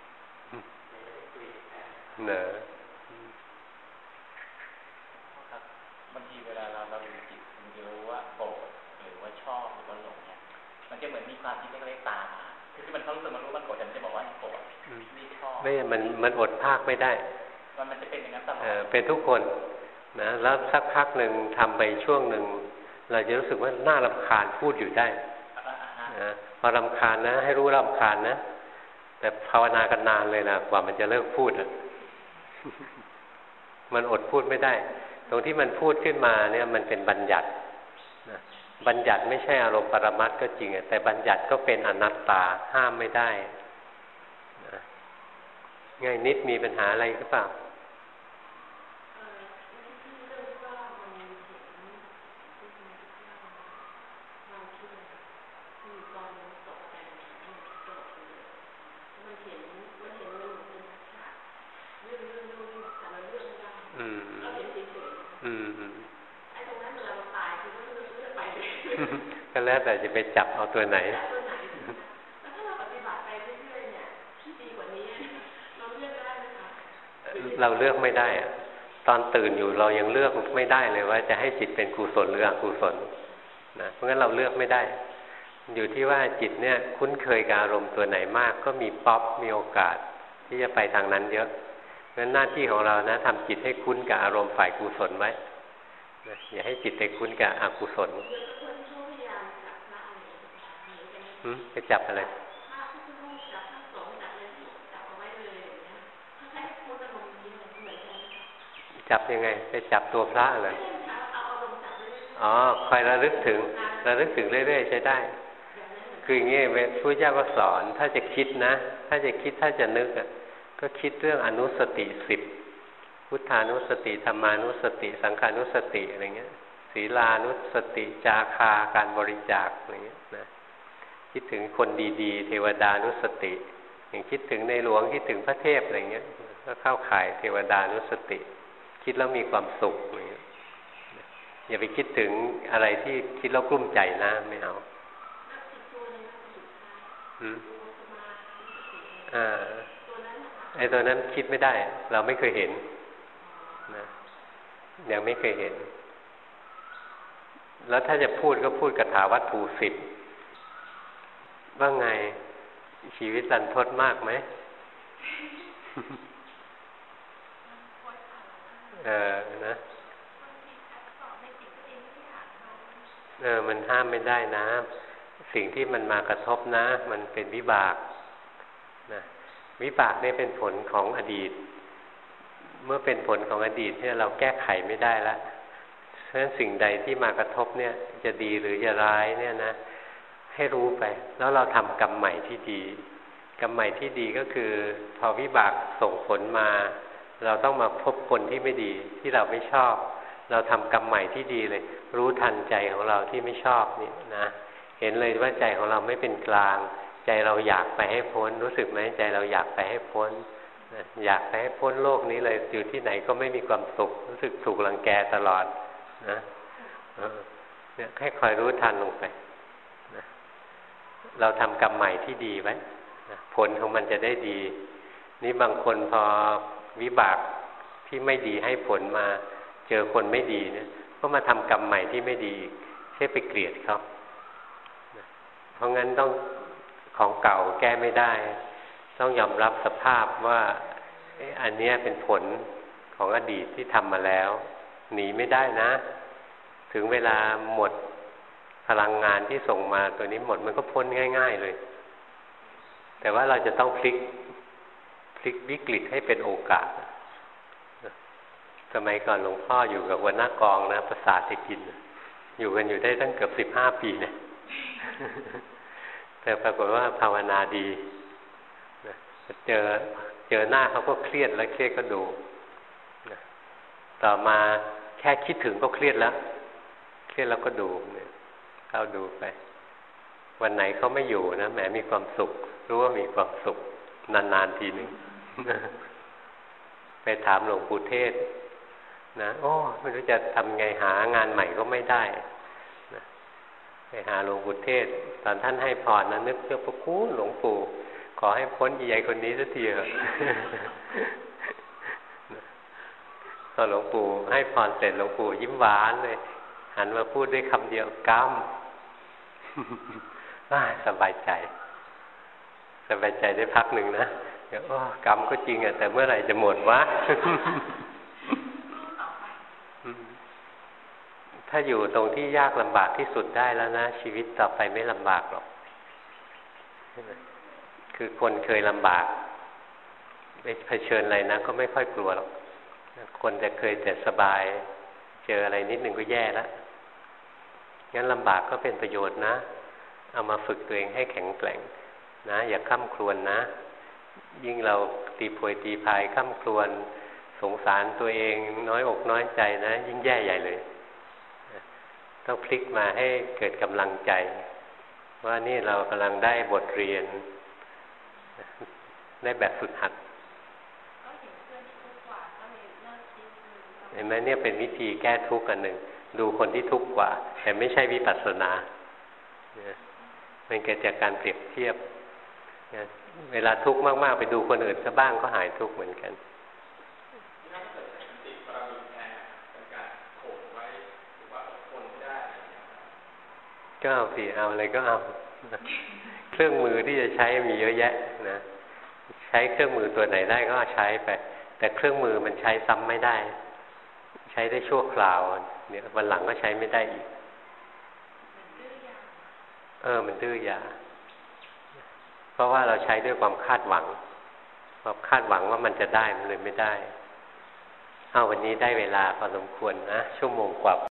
เนอะบางทีเวลาเราเราดูจิตมันจะรู้ว่าโกรธหรือว่าชอบหรือว่าหลงเนี่ยมันจะเหมือนมีความคิดเล็กๆตามมาคือที่มันเขารู้สึกมันรู้มันโกรธแต่มันจะบอกว่าโกรธนี่ชอบไม่มันมันอดภาคไม่ได้มันมันจะเป็นอย่างนั้นตลอดเออเป็นทุกคนนะแล้วสักพักหนึ่งทำไปช่วงหนึ่งเราจะรู้สึกว่าน่ารำคาญพูดอยู่ได้นะพอรำคาญนะให้รู้รำคาญนะแต่ภาวนากันนานเลยนะกว่ามันจะเลิกพูดอ่ะ มันอดพูดไม่ได้ตรงที่มันพูดขึ้นมาเนี่ยมันเป็นบัญญัตินะบัญญัติไม่ใช่อารมณ์ปรมัตถ์ก็จริงแต่บัญญัติก็เป็นอนัตตาห้ามไม่ได้นะง่ายนิดมีปัญหาอะไรหรือเปล่าก็แล้วแต่จะไปจับเอาตัวไหนเราเลือกไม่ได้อะตอนตื่นอยู่เรายังเลือกไม่ได้เลยว่าจะให้จิตเป็นกุศลหรืออกุศลนะเพราะงั้นเราเลือกไม่ได้อยู่ที่ว่าจิตเนี่ยคุ้นเคยกับอารมณ์ตัวไหนมากก็มีป๊อปมีโอกาสที่จะไปทางนั้นเยอะงั้นหน้าที่ของเรานะทำจิตให้คุ้นกับอารมณ์ฝ่ายกุศลไว้นะอย่าให้จิตไปคุ้นกับอกุศลไปจับอะไรจับยังไงไปจับตัวพระเหรออ๋อคอยระลึกถึงระลึกถึงเรื่อยๆใช้ได้คืออย่างนี้พระพุทธเจ้าก็สอนถ้าจะคิดนะถ้าจะคิดถ้าจะนึกอ่ะก็คิดเรื่องอนุสติสิบพุทธานุสติธรรมานุสติสังขานุสติอะไรเงี้ยศีลานุสติจาคาการบริจาคอะไรเงี้ยนะคิดถึงคนดีๆเทวดานุสติอย่างคิดถึงในหลวงคิดถึงพระเทพอะไรเงี้ยก็เข้าข่ายเทวดานุสติคิดแล้วมีความสุขอะไรเงี้ยอย่าไปคิดถึงอะไรที่คิดแล้วกลุ้มใจนะไม่เอาอืมอ่าไอ้ตัวนั้นคิดไม่ได้เราไม่เคยเห็นนะยังไม่เคยเห็นแล้วถ้าจะพูดก็พูดคาถาวัตถุสิบว่าไงชีวิตรันทดมากไหม เออนะเออมันห้ามไม่ได้นะสิ่งที่มันมากระทบนะมันเป็นวิบากนะวิบากนี่เป็นผลของอดีตเมื่อเป็นผลของอดีตเนี่ยเราแก้ไขไม่ได้แล้วเพราะฉะนั้นสิ่งใดที่มากระทบเนี่ยจะดีหรือจะร้ายเนี่ยนะให้รู้ไปแล้วเราทำกรรมใหม่ที่ดีกรรมใหม่ที่ดีก็คือพอวิบากส่งผลมาเราต้องมาพบคนที่ไม่ดีที่เราไม่ชอบเราทำกรรมใหม่ที่ดีเลยรู้ทันใจของเราที่ไม่ชอบนี่นะเห็นเลยว่าใจของเราไม่เป็นกลางใจเราอยากไปให้พ้นรู้สึกไหมใจเราอยากไปให้พ้นอยากไปให้พ้นโลกนี้เลยอยู่ที่ไหนก็ไม่มีความสุขรู้สึกถูกรังแกตลอดนะเนี่ยให้คอยรู้ทันลงไปนะเราทำกรรมใหม่ที่ดีไว้นะผลของมันจะได้ดีนี่บางคนพอวิบากที่ไม่ดีให้ผลมาเจอคนไม่ดีเนี่ยก็มาทำกรรมใหม่ที่ไม่ดีใช่ไปเกลียดเขาเพราะงั้นต้องของเก่าแก้ไม่ได้ต้องยอมรับสภาพว่าอันนี้เป็นผลของอดีตที่ทำมาแล้วหนีไม่ได้นะถึงเวลาหมดพลังงานที่ส่งมาตัวนี้หมดมันก็พ้นง่ายๆเลยแต่ว่าเราจะต้องพลิกพลิกวิกฤตให้เป็นโอกาสสมัยก่อนหลวงพ่ออยู่กับหัวหน้ากองนะประสาทจะกินอยู่กันอยู่ได้ตั้งเกือบสิบห้าปีเนี่ยแต่ปรากฏว่าภาวนาดีเจอเจอหน้าเขาก็เครียดแล้วเครียดก็ดูต่อมาแค่คิดถึงก็เครียดแล้วเครียดแล้วก็ดูเนี่ยเข้าดูไปวันไหนเขาไม่อยู่นะแหมมีความสุขรู้ว่ามีความสุขนานๆทีหนึ่งไปถามหลวงปู่เทศนะโอ้ไม่รู้จะทำไงหางานใหม่ก็ไม่ได้นะไปหาหลวงปู่เทศตอนท่านให้พรนะนึกเพื่อพระคุณหลวงปู่ขอให้พ้นใหญ่คนนี้สักทีเถอะพอหลวงปู่ให้พรเสร็จหลวงปู่ยิ้มหวานเลยหันมาพูดด้วยคำเดียวกรรมสบายใจสบายใจได้พักหนึ่งนะเดี๋ยวกรรมก็จริงอ่ะแต่เมื่อไหร่จะหมดวะ ถ้าอยู่ตรงที่ยากลำบากที่สุดได้แล้วนะชีวิตต่อไปไม่ลำบากหรอกคือคนเคยลำบากไปเผชิญอะไรนะก็ไม่ค่อยกลัวหรอกคนจะเคยแต่สบายเจออะไรนิดหนึ่งก็แย่แล้วงั้นลำบากก็เป็นประโยชน์นะเอามาฝึกตัวเองให้แข็งแกร่งนะอย่าข้ามครวญนะยิ่งเราตีโพยตีพายข้ามครวญสงสารตัวเองน้อยอกน้อยใจนะยิ่งแย่ใหญ่เลยต้องพลิกมาให้เกิดกำลังใจว่านี่เรากำลังได้บทเรียนได้แบบฝึกหัดเห็นไหมเนี่ยเป็นวิธีแก้ทุกข์อันหนึ่งดูคนที่ทุกข์กว่าแต่ไม่ใช่วิปัสสนามันเกิดจากการเปรียบเทียบเวลาทุกข์มากๆไปดูคนอื่นซะบ้างก็หายทุกข์เหมือนกันก็เอาสิเอาอะไรก็เอาเครื่องมือที่จะใช้มีเยอะแยะนะใช้เครื่องมือตัวไหนได้ก็ใช้ไปแต่เครื่องมือมันใช้ซ้ำไม่ได้ใช้ได้ชั่วคราวเนี่ยวันหลังก็ใช้ไม่ได้อีกเออมันดื้อยาเพราะว่าเราใช้ด้วยความคาดหวังความคาดหวังว่ามันจะได้มันเลยไม่ได้เอาวันนี้ได้เวลาพอสมควรนะชั่วโมงกว่า